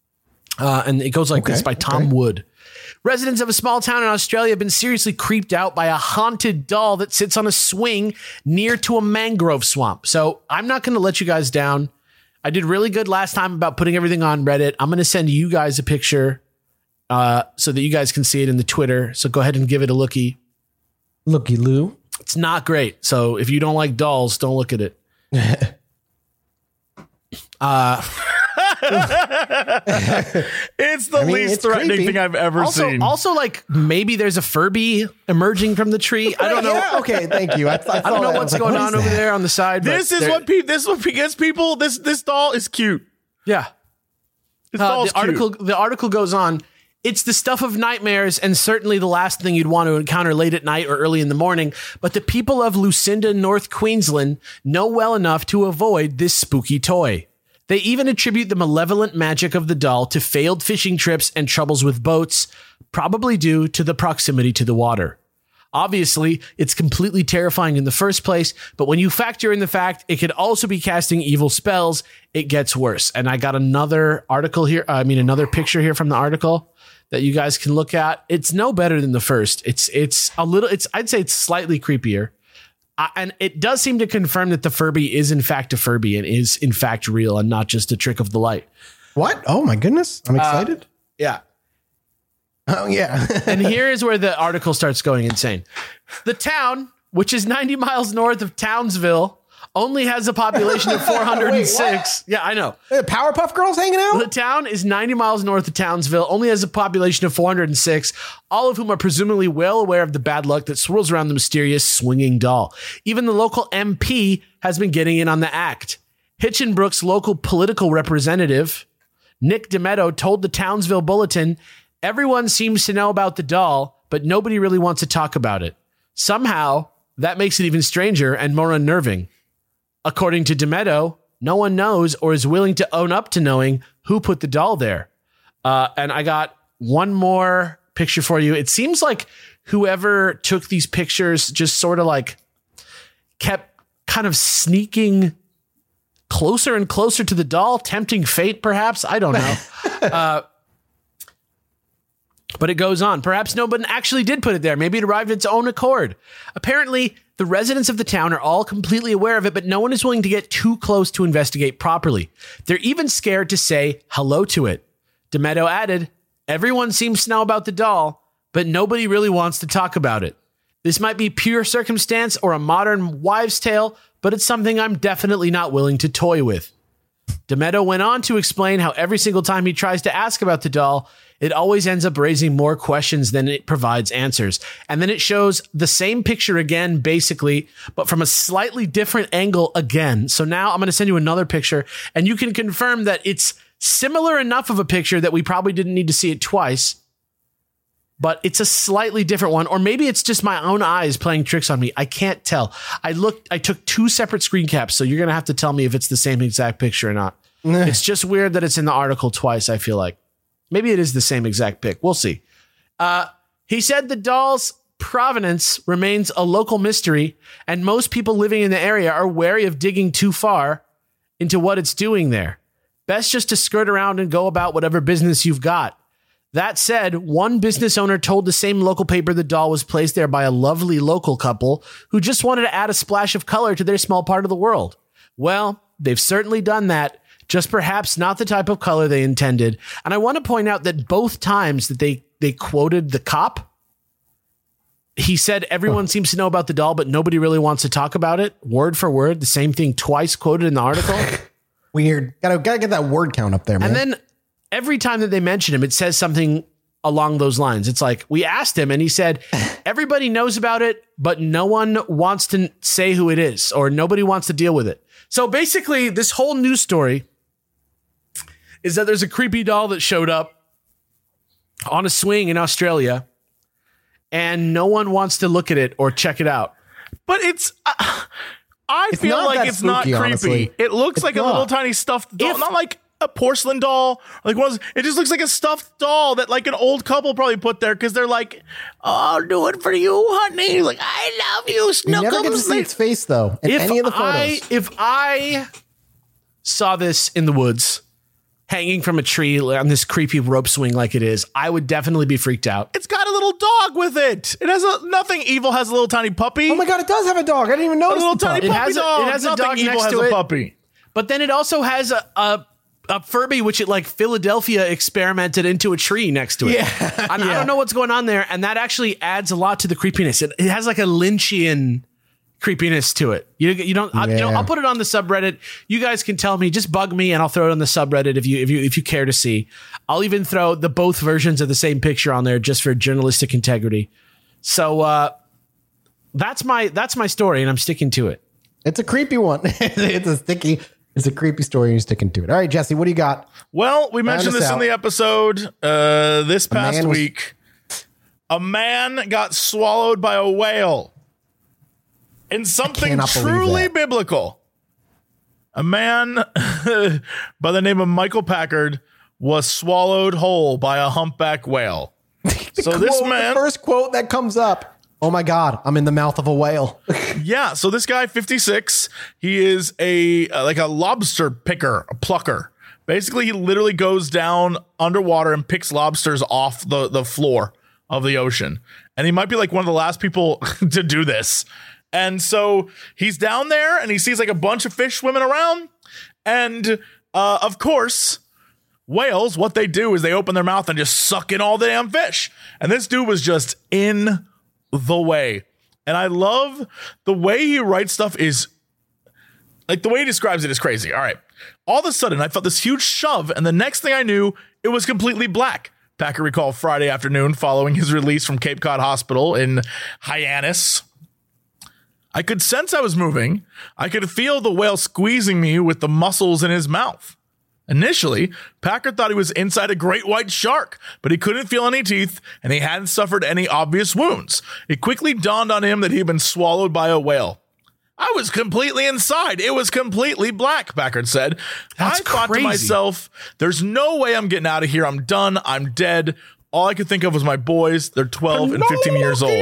And it goes like this by Tom Wood. Residents of a small town in Australia have been seriously creeped out by a haunted doll that sits on a swing near to a mangrove swamp. So I'm not going to let you guys down. I did really good last time about putting everything on Reddit. I'm going to send you guys a picture so that you guys can see it in the Twitter. So go ahead and give it a looky. Looky Lou. It's not great. So if you don't like dolls, don't look at it. It's the least threatening thing I've ever seen. Also, like maybe there's a Furby emerging from the tree. I don't know. Yeah, okay, thank you. I don't know what's going on over there on the side. This is what gets people. This doll is cute. Yeah. The article goes on. It's the stuff of nightmares and certainly the last thing you'd want to encounter late at night or early in the morning. But the people of Lucinda, North Queensland know well enough to avoid this spooky toy. They even attribute the malevolent magic of the doll to failed fishing trips and troubles with boats, probably due to the proximity to the water. Obviously, it's completely terrifying in the first place, but when you factor in the fact it could also be casting evil spells, it gets worse. And I got another picture here from the article that you guys can look at. It's no better than the first. I'd say it's slightly creepier. And it does seem to confirm that the Furby is in fact a Furby and is in fact real and not just a trick of the light. What? Oh my goodness. I'm excited. Yeah. Oh yeah. And here is where the article starts going insane. The town, which is 90 miles north of Townsville, only has a population of 406. Yeah, I know. The Powerpuff Girls hanging out? The town is 90 miles north of Townsville, only has a population of 406, all of whom are presumably well aware of the bad luck that swirls around the mysterious swinging doll. Even the local MP has been getting in on the act. Hitchenbrook's local political representative, Nick DeMetto, told the Townsville Bulletin, "Everyone seems to know about the doll, but nobody really wants to talk about it. Somehow, that makes it even stranger and more unnerving. According to DeMetto, no one knows or is willing to own up to knowing who put the doll there." And I got one more picture for you. It seems like whoever took these pictures just sort of like kept kind of sneaking closer and closer to the doll, tempting fate, perhaps. I don't know. But it goes on. Perhaps nobody actually did put it there. Maybe it arrived of its own accord. Apparently, the residents of the town are all completely aware of it, but no one is willing to get too close to investigate properly. They're even scared to say hello to it. DeMetto added, "Everyone seems to know about the doll, but nobody really wants to talk about it. This might be pure circumstance or a modern wives' tale, but it's something I'm definitely not willing to toy with." DeMetto went on to explain how every single time he tries to ask about the doll, it always ends up raising more questions than it provides answers. And then it shows the same picture again, basically, but from a slightly different angle again. So now I'm going to send you another picture, and you can confirm that it's similar enough of a picture that we probably didn't need to see it twice, but it's a slightly different one. Or maybe it's just my own eyes playing tricks on me. I can't tell. I took two separate screen caps, so you're going to have to tell me if it's the same exact picture or not. It's just weird that it's in the article twice, I feel like. Maybe it is the same exact pic. We'll see. He said the doll's provenance remains a local mystery, and most people living in the area are wary of digging too far into what it's doing there. Best just to skirt around and go about whatever business you've got. That said, one business owner told the same local paper the doll was placed there by a lovely local couple who just wanted to add a splash of color to their small part of the world. Well, they've certainly done that. Just perhaps not the type of color they intended. And I want to point out that both times that they quoted the cop, he said everyone seems to know about the doll, but nobody really wants to talk about it. Word for word, the same thing twice quoted in the article. Weird. Gotta get that word count up there, man. And then every time that they mention him, it says something along those lines. It's like, we asked him and he said, everybody knows about it, but no one wants to say who it is, or nobody wants to deal with it. So basically, this whole news story is that there's a creepy doll that showed up on a swing in Australia, and no one wants to look at it or check it out. But it's feel like it's not creepy. Honestly. It looks It's like a not. little tiny stuffed doll, not like a porcelain doll. Like it just looks like a stuffed doll that like an old couple probably put there because they're like, "Oh, I'll do it for you, honey." Like, "I love you, Snookums." You never get to see its face though in any of the photos. If I saw this in the woods, hanging from a tree on this creepy rope swing like it is, I would definitely be freaked out. It's got a little dog with it. It has nothing evil has a little tiny puppy. Oh my god, it does have a dog. I didn't even notice. A little the tiny puppy. puppy dog. It has a Nothing dog evil next has to a it. puppy. But then it also has a Furby, which it like Philadelphia experimented into a tree next to it. Yeah. I don't know what's going on there. And that actually adds a lot to the creepiness. It has like a Lynchian creepiness to it. You don't, I'll put it on the subreddit. You guys can tell me, just bug me and I'll throw it on the subreddit if you care to see. I'll even throw the both versions of the same picture on there just for journalistic integrity. So, that's my story and I'm sticking to it. It's a creepy one. It's a creepy story and you're sticking to it. All right, Jesse, what do you got? Well, we mentioned this in the episode this past man week. A man got swallowed by a whale in something cannot believe truly that. biblical. A man by the name of Michael Packard was swallowed whole by a humpback whale. So this man, the first quote that comes up. Oh my God, I'm in the mouth of a whale. Yeah. So this guy, 56, he is a lobster picker, a plucker. Basically, he literally goes down underwater and picks lobsters off the floor of the ocean. And he might be like one of the last people to do this. And so he's down there and he sees like a bunch of fish swimming around. And of course, whales, what they do is they open their mouth and just suck in all the damn fish. And this dude was just in the way. And I love the way he writes stuff is like the way he describes it is crazy. All right. All of a sudden, I felt this huge shove. And the next thing I knew, it was completely black. Packer recalled Friday afternoon following his release from Cape Cod Hospital in Hyannis. I could sense I was moving. I could feel the whale squeezing me with the muscles in his mouth. Initially, Packer thought he was inside a great white shark, but he couldn't feel any teeth and he hadn't suffered any obvious wounds. It quickly dawned on him that he'd been swallowed by a whale. I was completely inside. It was completely black, Packard said. That's I thought crazy. to myself, there's no way I'm getting out of here. I'm done. I'm dead. All I could think of was my boys. They're 12 and 15 years old.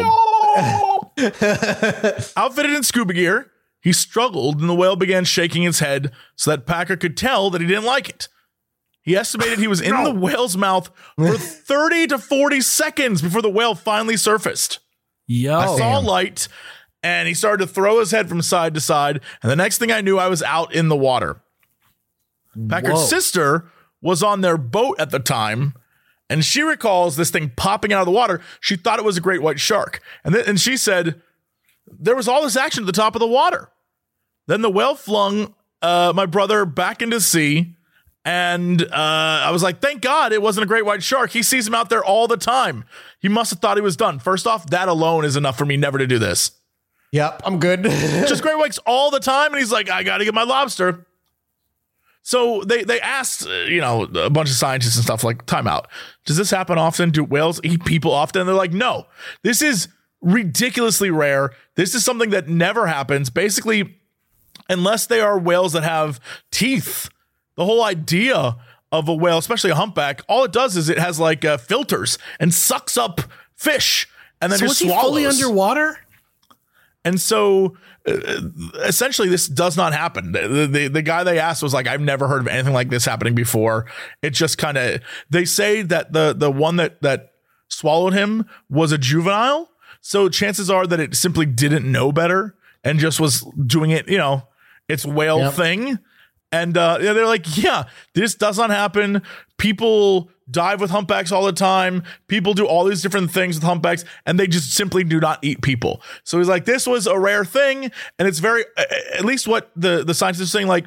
Outfitted in scuba gear, he struggled and the whale began shaking its head so that Packer could tell that he didn't like it. He estimated he was in the whale's mouth for 30 to 40 seconds before the whale finally surfaced. Yo. I saw light and he started to throw his head from side to side. And the next thing I knew, I was out in the water. Packard's sister was on their boat at the time. And she recalls this thing popping out of the water. She thought it was a great white shark. And she said, there was all this action at the top of the water. Then the whale flung my brother back into sea. And I was like, thank God it wasn't a great white shark. He sees him out there all the time. He must have thought he was done. First off, that alone is enough for me never to do this. Yep, I'm good. Just great whites all the time. And he's like, I got to get my lobster. So they asked, a bunch of scientists and stuff like, time out. Does this happen often? Do whales eat people often? And they're like, no, this is ridiculously rare. This is something that never happens. Basically, unless they are whales that have teeth, the whole idea of a whale, especially a humpback, all it does is it has like filters and sucks up fish and then just swallows. Fully underwater? And so essentially this does not happen. The guy they asked was like, I've never heard of anything like this happening before. It just kind of, they say that the one that swallowed him was a juvenile. So chances are that it simply didn't know better and just was doing it, its whale thing. And they're like, yeah, this does not happen. People dive with humpbacks all the time. People do all these different things with humpbacks, and they just simply do not eat people. So he's like, this was a rare thing, and it's very, at least what the scientists are saying, like,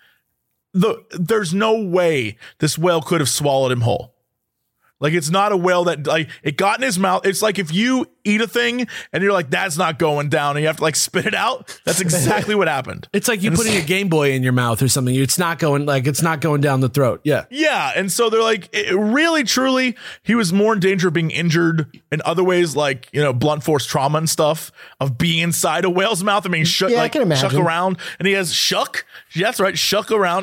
there's no way this whale could have swallowed him whole. Like, it's not a whale that, like, it got in his mouth. It's like if you eat a thing and you're like, that's not going down, and you have to, like, spit it out. That's exactly what happened. It's like you putting a Game Boy in your mouth or something. It's not going down the throat. Yeah. Yeah. And so they're like, really, truly, he was more in danger of being injured in other ways, like, blunt force trauma and stuff, of being inside a whale's mouth. I mean, I can imagine. shuck around. And he has shuck. That's right. Shook around.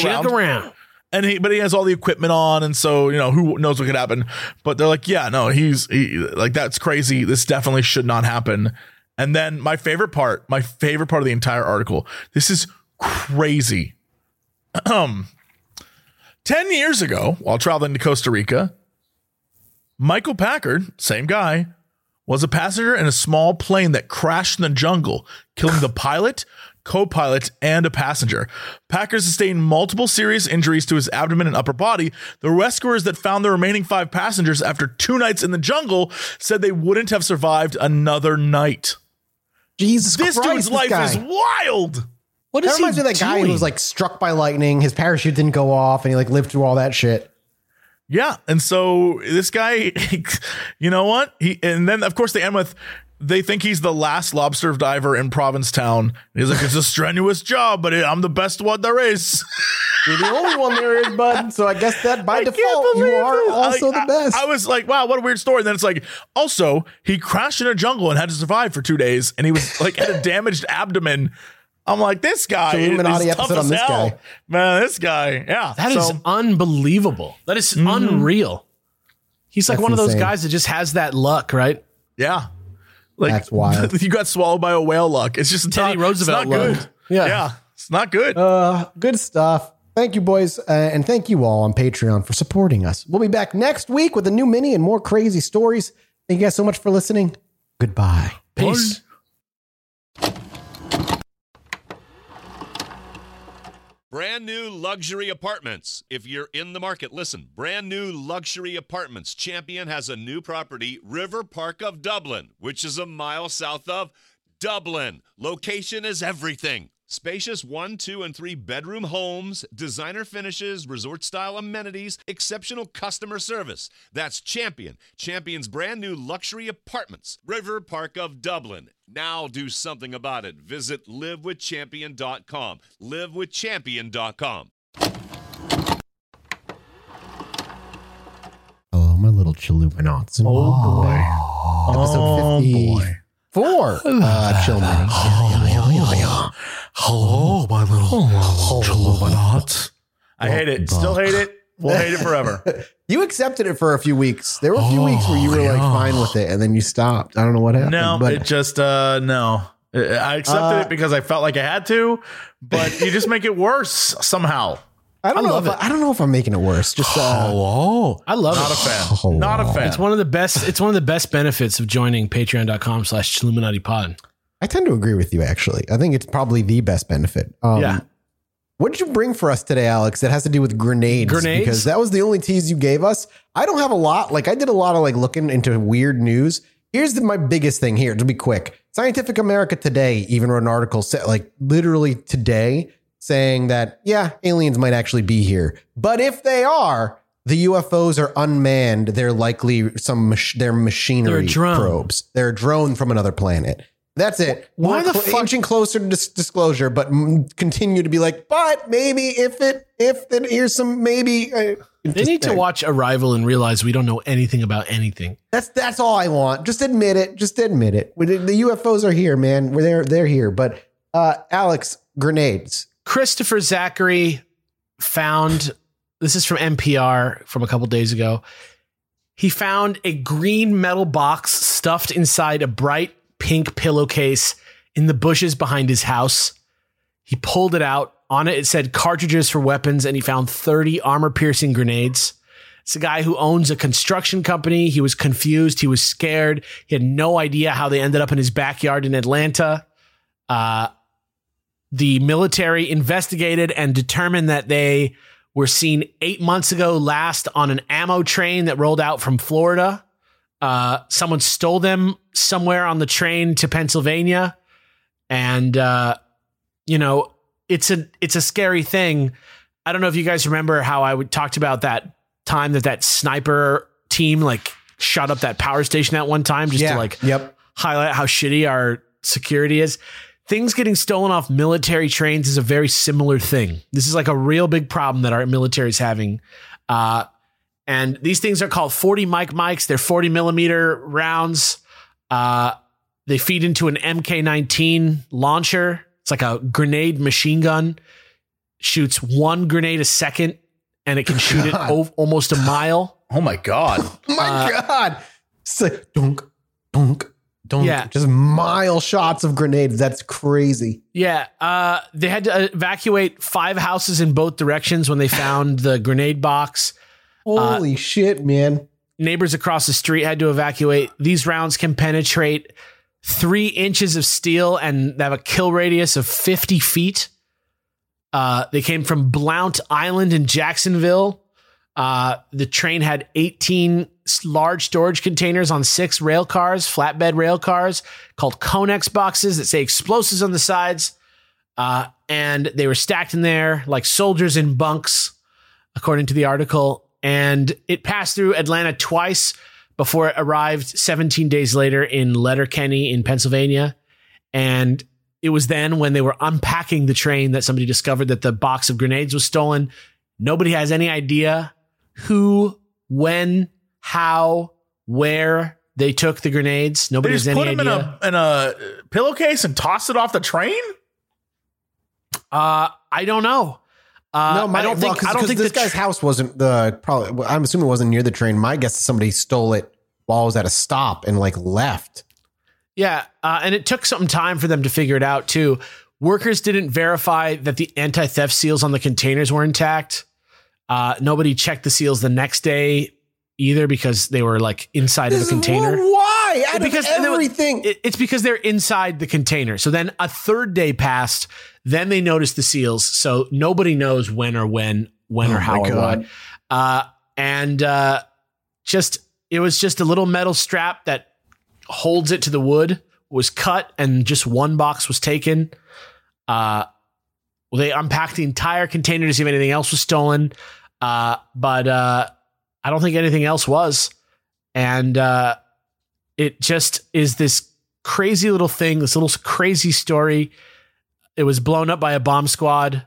And he has all the equipment on, and so who knows what could happen. But they're like, yeah, no, he's like, that's crazy. This definitely should not happen. And then my favorite part of the entire article. This is crazy. 10 years ago, while traveling to Costa Rica, Michael Packard, same guy, was a passenger in a small plane that crashed in the jungle, killing the pilot, co-pilot, and a passenger. Packard sustained multiple serious injuries to his abdomen and upper body. The rescuers that found the remaining 5 passengers after 2 nights in the jungle said they wouldn't have survived another night. Jesus This Christ, dude's life is wild. What is that reminds me of that guy who was like struck by lightning. His parachute didn't go off and he like lived through all that shit. Yeah. And so this guy, you know what? And then of course they end with, they think he's the last lobster diver in Provincetown. He's like, it's a strenuous job, but I'm the best one there is. You're the only one there is, bud. So I guess that by default, you are also the best. I was like, wow, what a weird story. And then it's like, also, he crashed in a jungle and had to survive for 2 days. And he was like, had a damaged abdomen I'm like, this guy Illuminati is tough episode as on this hell. guy. Man, this guy. Yeah. That is unbelievable. That is unreal. He's like That's one of those insane. guys that just has that luck, right? Yeah. Like, That's wild. You got swallowed by a whale luck. It's just Teddy Roosevelt it's not luck. good. Yeah. It's not good. Good stuff. Thank you, boys. And thank you all on Patreon for supporting us. We'll be back next week with a new mini and more crazy stories. Thank you guys so much for listening. Goodbye. Peace. Brand new luxury apartments. If you're in the market, listen. Brand new luxury apartments. Champion has a new property, River Park of Dublin, which is a mile south of Dublin. Location is everything. Spacious 1, 2, and 3 bedroom homes, designer finishes, resort-style amenities, exceptional customer service. That's Champion. Champion's brand new luxury apartments, River Park of Dublin. Now do something about it. Visit livewithchampion.com. Livewithchampion.com. Hello, my little Chilluminauts. Oh, boy. Episode 54. Chill Mini. Hello, my little Chilluminauts. I hate it. Still hate it. We'll hate it forever. You accepted it for a few weeks. There were a few weeks where you were like fine with it, and then you stopped. I don't know what happened. No, but it just no. I accepted it because I felt like I had to, but you just make it worse somehow. I don't know if I'm making it worse. Just I love Not a it. fan. Not a fan. It's one of the best benefits of joining patreon.com/Chilluminati I tend to agree with you, actually. I think it's probably the best benefit. Yeah. What did you bring for us today, Alex, that has to do with grenades? Because that was the only tease you gave us. I don't have a lot. Like, I did a lot of like looking into weird news. Here's my biggest thing here, to be quick. Scientific America Today even wrote an article, like literally today, saying that, yeah, aliens might actually be here. But if they are, the UFOs are unmanned. They're likely they're machinery They're a drone. probes. They're a drone from another planet. That's it. Why the fuck? Inching closer to disclosure, but continue to be like, but maybe if then here's some maybe. They need to watch Arrival and realize we don't know anything about anything. That's all I want. Just admit it. Just admit it. The UFOs are here, man. They're here. But Alex, grenades. Christopher Zachary found, this is from NPR from a couple days ago. He found a green metal box stuffed inside a bright pink pillowcase in the bushes behind his house. He pulled it out. On it said cartridges for weapons, and he found 30 armor-piercing grenades. It's a guy who owns a construction company. He was confused. He was scared. He had no idea how they ended up in his backyard in Atlanta. The military investigated and determined that they were seen 8 months ago last on an ammo train that rolled out from Florida. Someone stole them somewhere on the train to Pennsylvania. And, it's a scary thing. I don't know if you guys remember how I talked about that time that sniper team like shot up that power station at one time just to highlight how shitty our security is. Things getting stolen off military trains is a very similar thing. This is like a real big problem that our military is having. And these things are called 40 mics. They're 40 millimeter rounds. They feed into an MK-19 launcher. It's like a grenade machine gun. Shoots one grenade a second, and it can shoot it almost a mile. Oh my God. God. It's like dunk, dunk, dunk. Yeah. Just mile shots of grenades. That's crazy. Yeah. They had to evacuate 5 houses in both directions when they found the grenade box. Holy shit, man. Neighbors across the street had to evacuate. These rounds can penetrate 3 inches of steel and they have a kill radius of 50 feet. They came from Blount Island in Jacksonville. The train had 18 large storage containers on 6 rail cars, flatbed rail cars called Conex boxes that say explosives on the sides. And they were stacked in there like soldiers in bunks, according to the article. And it passed through Atlanta twice before it arrived 17 days later in Letterkenny in Pennsylvania. And it was then when they were unpacking the train that somebody discovered that the box of grenades was stolen. Nobody has any idea who, when, how, where they took the grenades. Nobody has any idea. Put them in a pillowcase and tossed it off the train? I don't know. I don't think this guy's house wasn't probably. I'm assuming it wasn't near the train. My guess is somebody stole it while I was at a stop and like left. Yeah, and it took some time for them to figure it out too. Workers didn't verify that the anti-theft seals on the containers were intact. Nobody checked the seals the next day either because they were like inside of the container. Why? Because everything. It's because they're inside the container. So then a third day passed. Then they noticed the seals. So nobody knows when or how or what. It was just a little metal strap that holds it to the wood was cut and just one box was taken. They unpacked the entire container to see if anything else was stolen. But I don't think anything else was. And it just is this crazy little thing, this little crazy story. It was blown up by a bomb squad.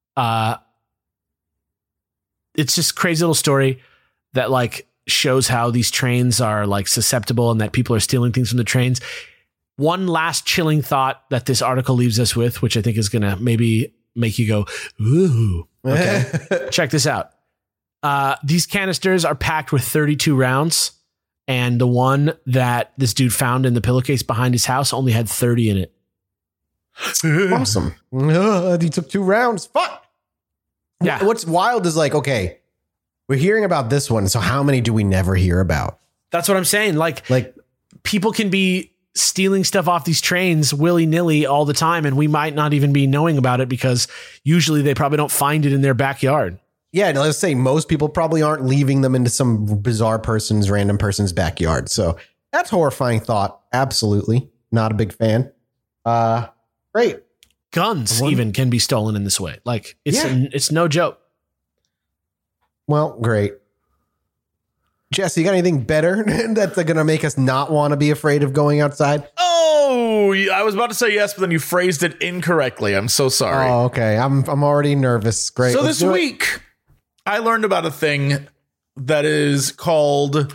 It's just crazy little story that like shows how these trains are like susceptible and that people are stealing things from the trains. One last chilling thought that this article leaves us with, which I think is going to maybe make you go, ooh, okay. Check this out. These canisters are packed with 32 rounds. And the one that this dude found in the pillowcase behind his house only had 30 in it. Awesome. He took 2 rounds. Fuck. Yeah. What's wild is like, okay, we're hearing about this one. So how many do we never hear about? That's what I'm saying. Like people can be stealing stuff off these trains willy-nilly all the time, and we might not even be knowing about it because usually they probably don't find it in their backyard. Yeah, let's say most people probably aren't leaving them into some bizarre random person's backyard. So that's a horrifying thought. Absolutely. Not a big fan. Great. Guns even can be stolen in this way. Like it's no joke. Well, great. Jesse, you got anything better that's going to make us not want to be afraid of going outside? Oh, I was about to say yes, but then you phrased it incorrectly. I'm so sorry. Oh, okay. I'm already nervous. Great. So this week, I learned about a thing that is called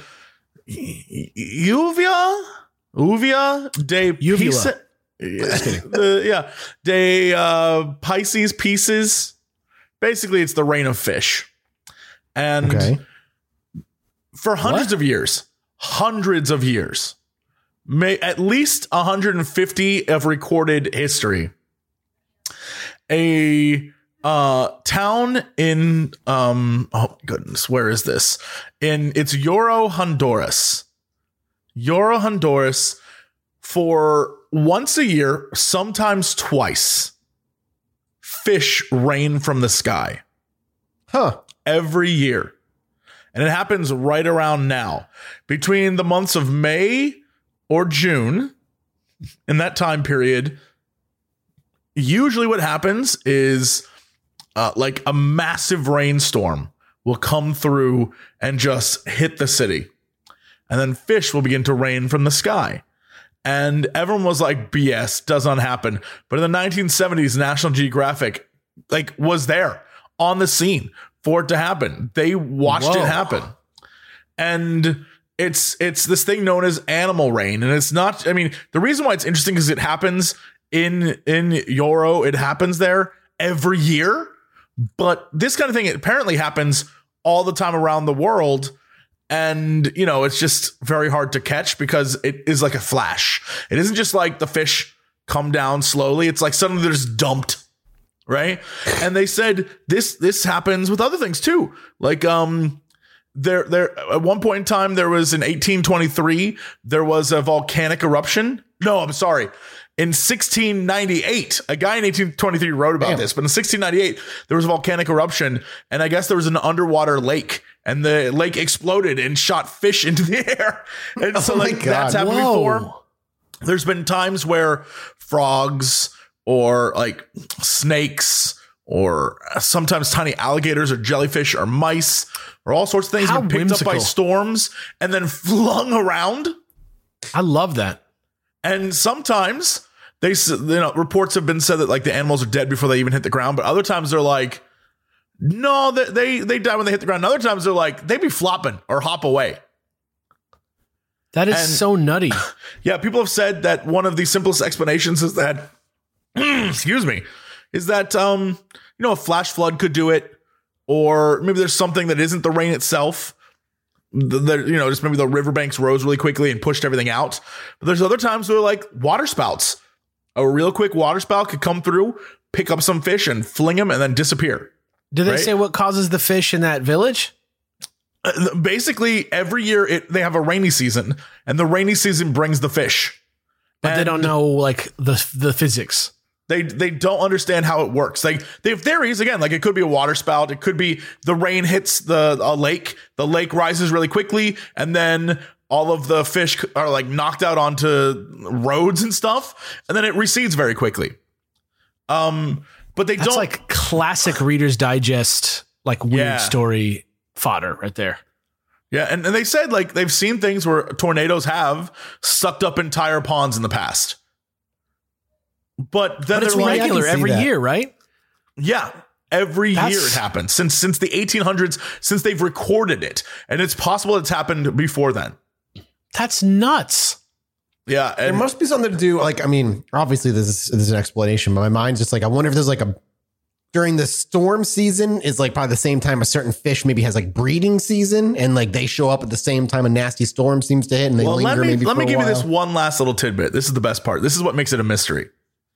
Uvula de Pisces. De Pisces pieces. Basically, it's the rain of fish. And for hundreds of years, at least 150 of recorded history, a town in oh goodness, where is this? It's Yoro, Honduras. For once a year, sometimes twice, fish rain from the sky. Every year. And it happens right around now. Between the months of May or June, in that time period, usually what happens is like a massive rainstorm will come through and just hit the city. And then fish will begin to rain from the sky. And everyone was like, BS, does not happen. But in the 1970s, National Geographic was there on the scene for it to happen. They watched it happen. And it's this thing known as animal rain. And it's not, I mean, the reason why it's interesting is it happens in Yoro. It happens there every year. But this kind of thing, it apparently happens all the time around the world. And, it's just very hard to catch because it is like a flash. It isn't just like the fish come down slowly. It's like suddenly they're just dumped. Right. And they said this happens with other things, too. Like there at one point in time, there was in 1823, there was a volcanic eruption. No, I'm sorry. In 1698, a guy in 1823 wrote about this. But in 1698, there was a volcanic eruption. And I guess there was an underwater lake. And the lake exploded and shot fish into the air. And so that's happened before. There's been times where frogs or like snakes or sometimes tiny alligators or jellyfish or mice or all sorts of things get picked up by storms and then flung around. I love that. And sometimes reports have been said that like the animals are dead before they even hit the ground. But other times they're like, no, they die when they hit the ground. And other times they're like, they be flopping or hop away. That is so nutty. Yeah, people have said that one of the simplest explanations is that, excuse me, is that, a flash flood could do it, or maybe there's something that isn't the rain itself. Just maybe the riverbanks rose really quickly and pushed everything out. But there's other times where like water spouts, a real quick water spout could come through, pick up some fish and fling them and then disappear. Do they say what causes the fish in that village? Basically, every year they have a rainy season, and the rainy season brings the fish. But they don't know like the physics. They don't understand how it works. They have theories, again, like it could be a water spout. It could be the rain hits a lake. The lake rises really quickly, and then all of the fish are like knocked out onto roads and stuff, and then it recedes very quickly. But that's like classic Reader's Digest, like weird story fodder right there. Yeah, and they said like they've seen things where tornadoes have sucked up entire ponds in the past. But then it's regular every year, right? Yeah, every year it happens since the 1800s, since they've recorded it, and it's possible it's happened before then. That's nuts. Yeah, there must be something to do. Like, I mean, obviously this is an explanation, but my mind's just like, I wonder if there's like during the storm season is like probably the same time a certain fish maybe has like breeding season, and like they show up at the same time a nasty storm seems to hit, and they linger maybe. Let me give you this one last little tidbit. This is the best part. This is what makes it a mystery.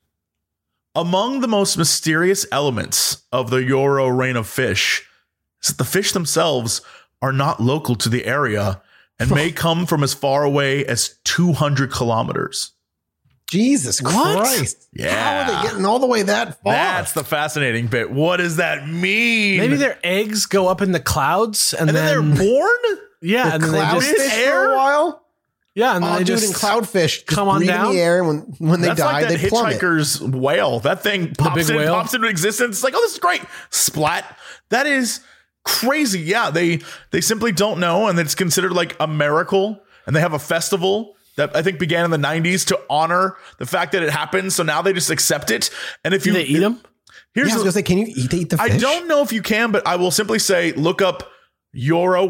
Among the most mysterious elements of the Yoro Rain of Fish is that the fish themselves are not local to the area and may come from as far away as 200 kilometers. Jesus Christ. Yeah. How are they getting all the way that far? That's the fascinating bit. What does that mean? Maybe their eggs go up in the clouds and then they're born? Yeah. The and then they just for a while? Yeah, and then they just cloudfish come on down in the air, and when they die, like they plummet. Hitchhiker's whale. That thing pops into existence. It's like, oh, this is great. Splat. That is crazy. Yeah, they simply don't know, and it's considered like a miracle. And they have a festival that I think began in the 90s to honor the fact that it happened. So now they just accept it. And if do they eat them? I was gonna say, can you eat the fish? I don't know if you can, but I will simply say, look up Yoro,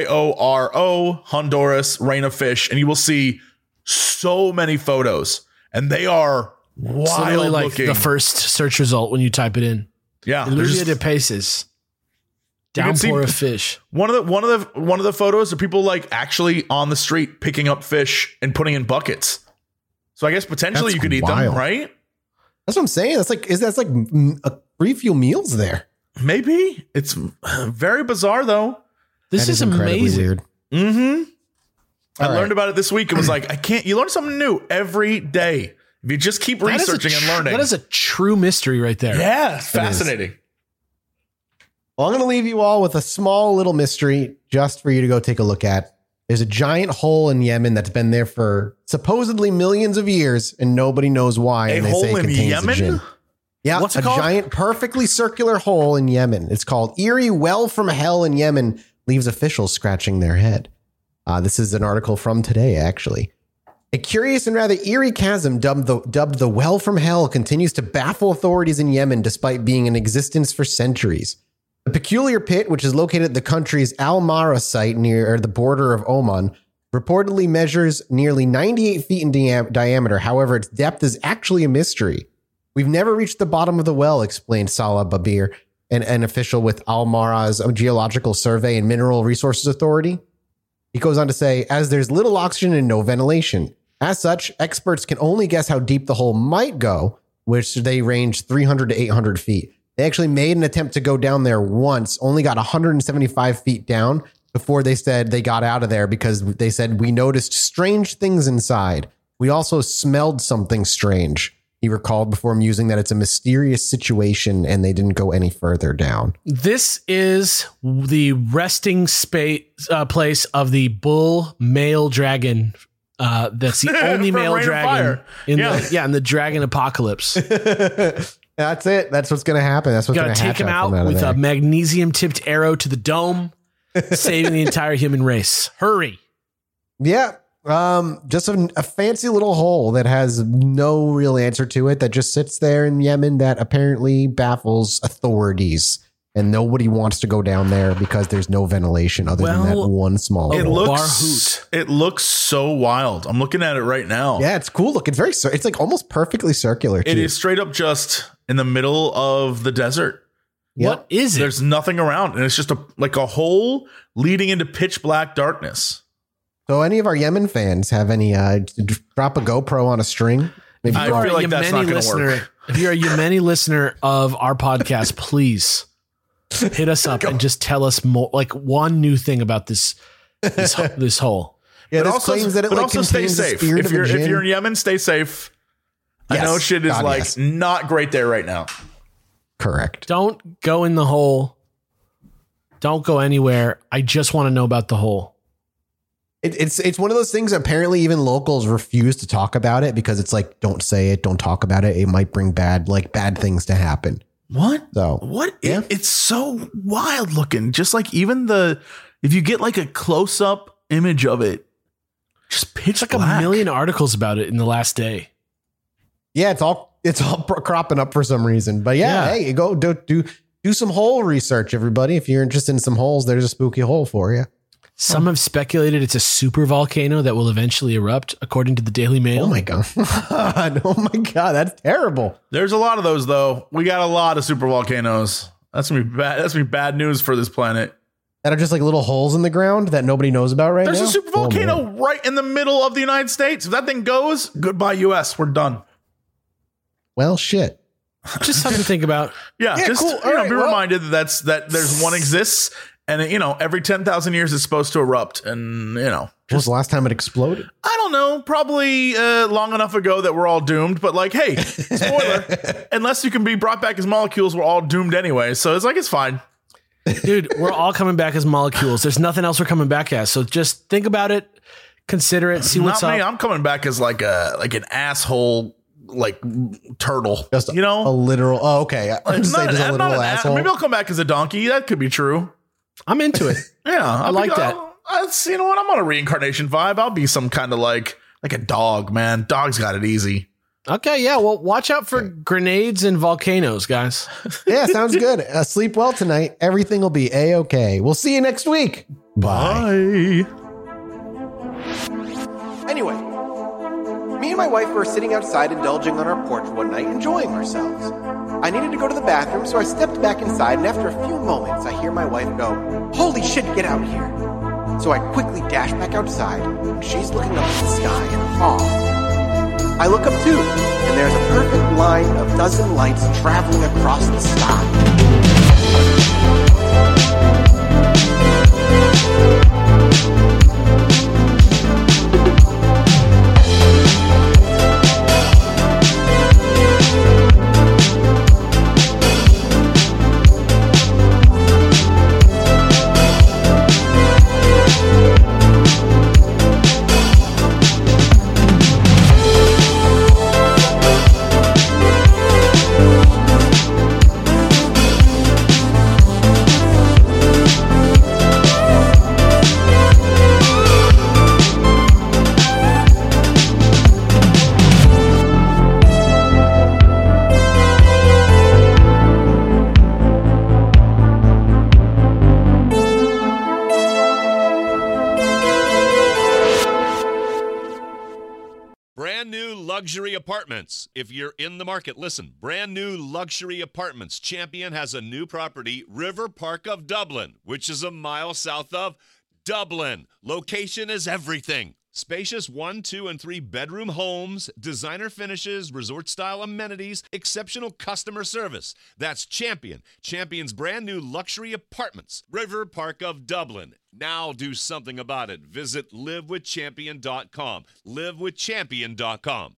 Yoro, Honduras, Rain of Fish, and you will see so many photos, and they are wild like looking. The first search result when you type it in. Yeah, Iluvia de Peces. Downpour of fish. One of the photos are people like actually on the street picking up fish and putting in buckets. So I guess potentially you could eat them, right? That's what I'm saying. That's like a free few meals there. Maybe. It's very bizarre though. This is amazing. Weird. Mm-hmm. I learned about it this week. It was like, you learn something new every day. If you just keep researching and learning. That is a true mystery right there. Yeah, fascinating. Well, I'm going to leave you all with a small little mystery just for you to go take a look at. There's a giant hole in Yemen that's been there for supposedly millions of years, and nobody knows why. A hole in Yemen? Yeah, what's it called? Giant, perfectly circular hole in Yemen. It's called Erie Well from Hell in Yemen, leaves officials scratching their head. This is an article from today, actually. A curious and rather eerie chasm dubbed the Well from Hell continues to baffle authorities in Yemen despite being in existence for centuries. The peculiar pit, which is located at the country's Al Mara site near the border of Oman, reportedly measures nearly 98 feet in diameter. However, its depth is actually a mystery. We've never reached the bottom of the well, explained Salah Babir, an official with Al Mara's Geological Survey and Mineral Resources Authority. He goes on to say, as there's little oxygen and no ventilation. As such, experts can only guess how deep the hole might go, which they range 300 to 800 feet. They actually made an attempt to go down there once, only got 175 feet down before they said they got out of there because they said, we noticed strange things inside. We also smelled something strange. He recalled before musing that it's a mysterious situation and they didn't go any further down. This is the resting place of the bull male dragon. That's the only male dragon in the dragon apocalypse. That's it. That's what's going to happen. That's what's going to take him out with a magnesium tipped arrow to the dome, saving the entire human race. Hurry. Yeah. Just a fancy little hole that has no real answer to it, that just sits there in Yemen, that apparently baffles authorities, and nobody wants to go down there because there's no ventilation other than that one small hole. It looks so wild. I'm looking at it right now. Yeah, it's cool looking. It's like almost perfectly circular too. It is straight up just in the middle of the desert. Yep. What is it? There's nothing around, and it's just a hole leading into pitch black darkness. So any of our Yemen fans have any drop a GoPro on a string? Maybe I feel like that's not going to work. If you're a Yemeni listener of our podcast, please hit us up and just tell us more, like one new thing about this hole. Yeah, but also stay safe. If you're in Yemen, stay safe. Yes. I know shit is not great there right now. Correct. Don't go in the hole. Don't go anywhere. I just want to know about the hole. It's one of those things. Apparently, even locals refuse to talk about it because it's like, don't say it, don't talk about it. It might bring bad things to happen. What? So what? Yeah. It's so wild looking. Just like even if you get like a close up image of it, just pitch like black. A million articles about it in the last day. Yeah, it's all cropping up for some reason. But hey, you go do some hole research, everybody. If you're interested in some holes, there's a spooky hole for you. Some have speculated it's a super volcano that will eventually erupt, according to the Daily Mail. Oh my god! Oh my god, that's terrible. There's a lot of those, though. We got a lot of super volcanoes. That's gonna be bad. That's gonna be bad news for this planet. That are just like little holes in the ground that nobody knows about right now. There's a super volcano right in the middle of the United States. If that thing goes, goodbye, U.S. We're done. Well, shit. Just something to think about. Yeah, just cool. Be reminded that there's one exists. And, every 10,000 years it's supposed to erupt. And, when was the last time it exploded? I don't know. Probably long enough ago that we're all doomed. But like, hey, spoiler, unless you can be brought back as molecules, we're all doomed anyway. So it's fine. Dude, we're all coming back as molecules. There's nothing else we're coming back as. So just think about it. Consider it. See what's up. Not me. I'm coming back as like an asshole. Like turtle, just a literal. Oh, okay. Like, asshole. Maybe I'll come back as a donkey. That could be true. I'm into it. Yeah, I like that. You know what? I'm on a reincarnation vibe. I'll be some kind of like a dog, man. Dog's got it easy. Okay, yeah. Well, watch out for grenades and volcanoes, guys. Yeah, sounds good. Sleep well tonight. Everything will be A-okay. We'll see you next week. Bye. Anyway, me and my wife were sitting outside indulging on our porch one night, enjoying ourselves. I needed to go to the bathroom, so I stepped back inside, and after a few moments, I hear my wife go, "Holy shit, get out here." So I quickly dash back outside, and she's looking up at the sky in awe. I look up too, and there's a perfect line of dozen lights traveling across the sky. Luxury apartments. If you're in the market, listen. Brand new luxury apartments. Champion has a new property, River Park of Dublin, which is a mile south of Dublin. Location is everything. Spacious 1, 2, and 3 bedroom homes, designer finishes, resort-style amenities, exceptional customer service. That's Champion. Champion's brand new luxury apartments, River Park of Dublin. Now do something about it. Visit livewithchampion.com. livewithchampion.com.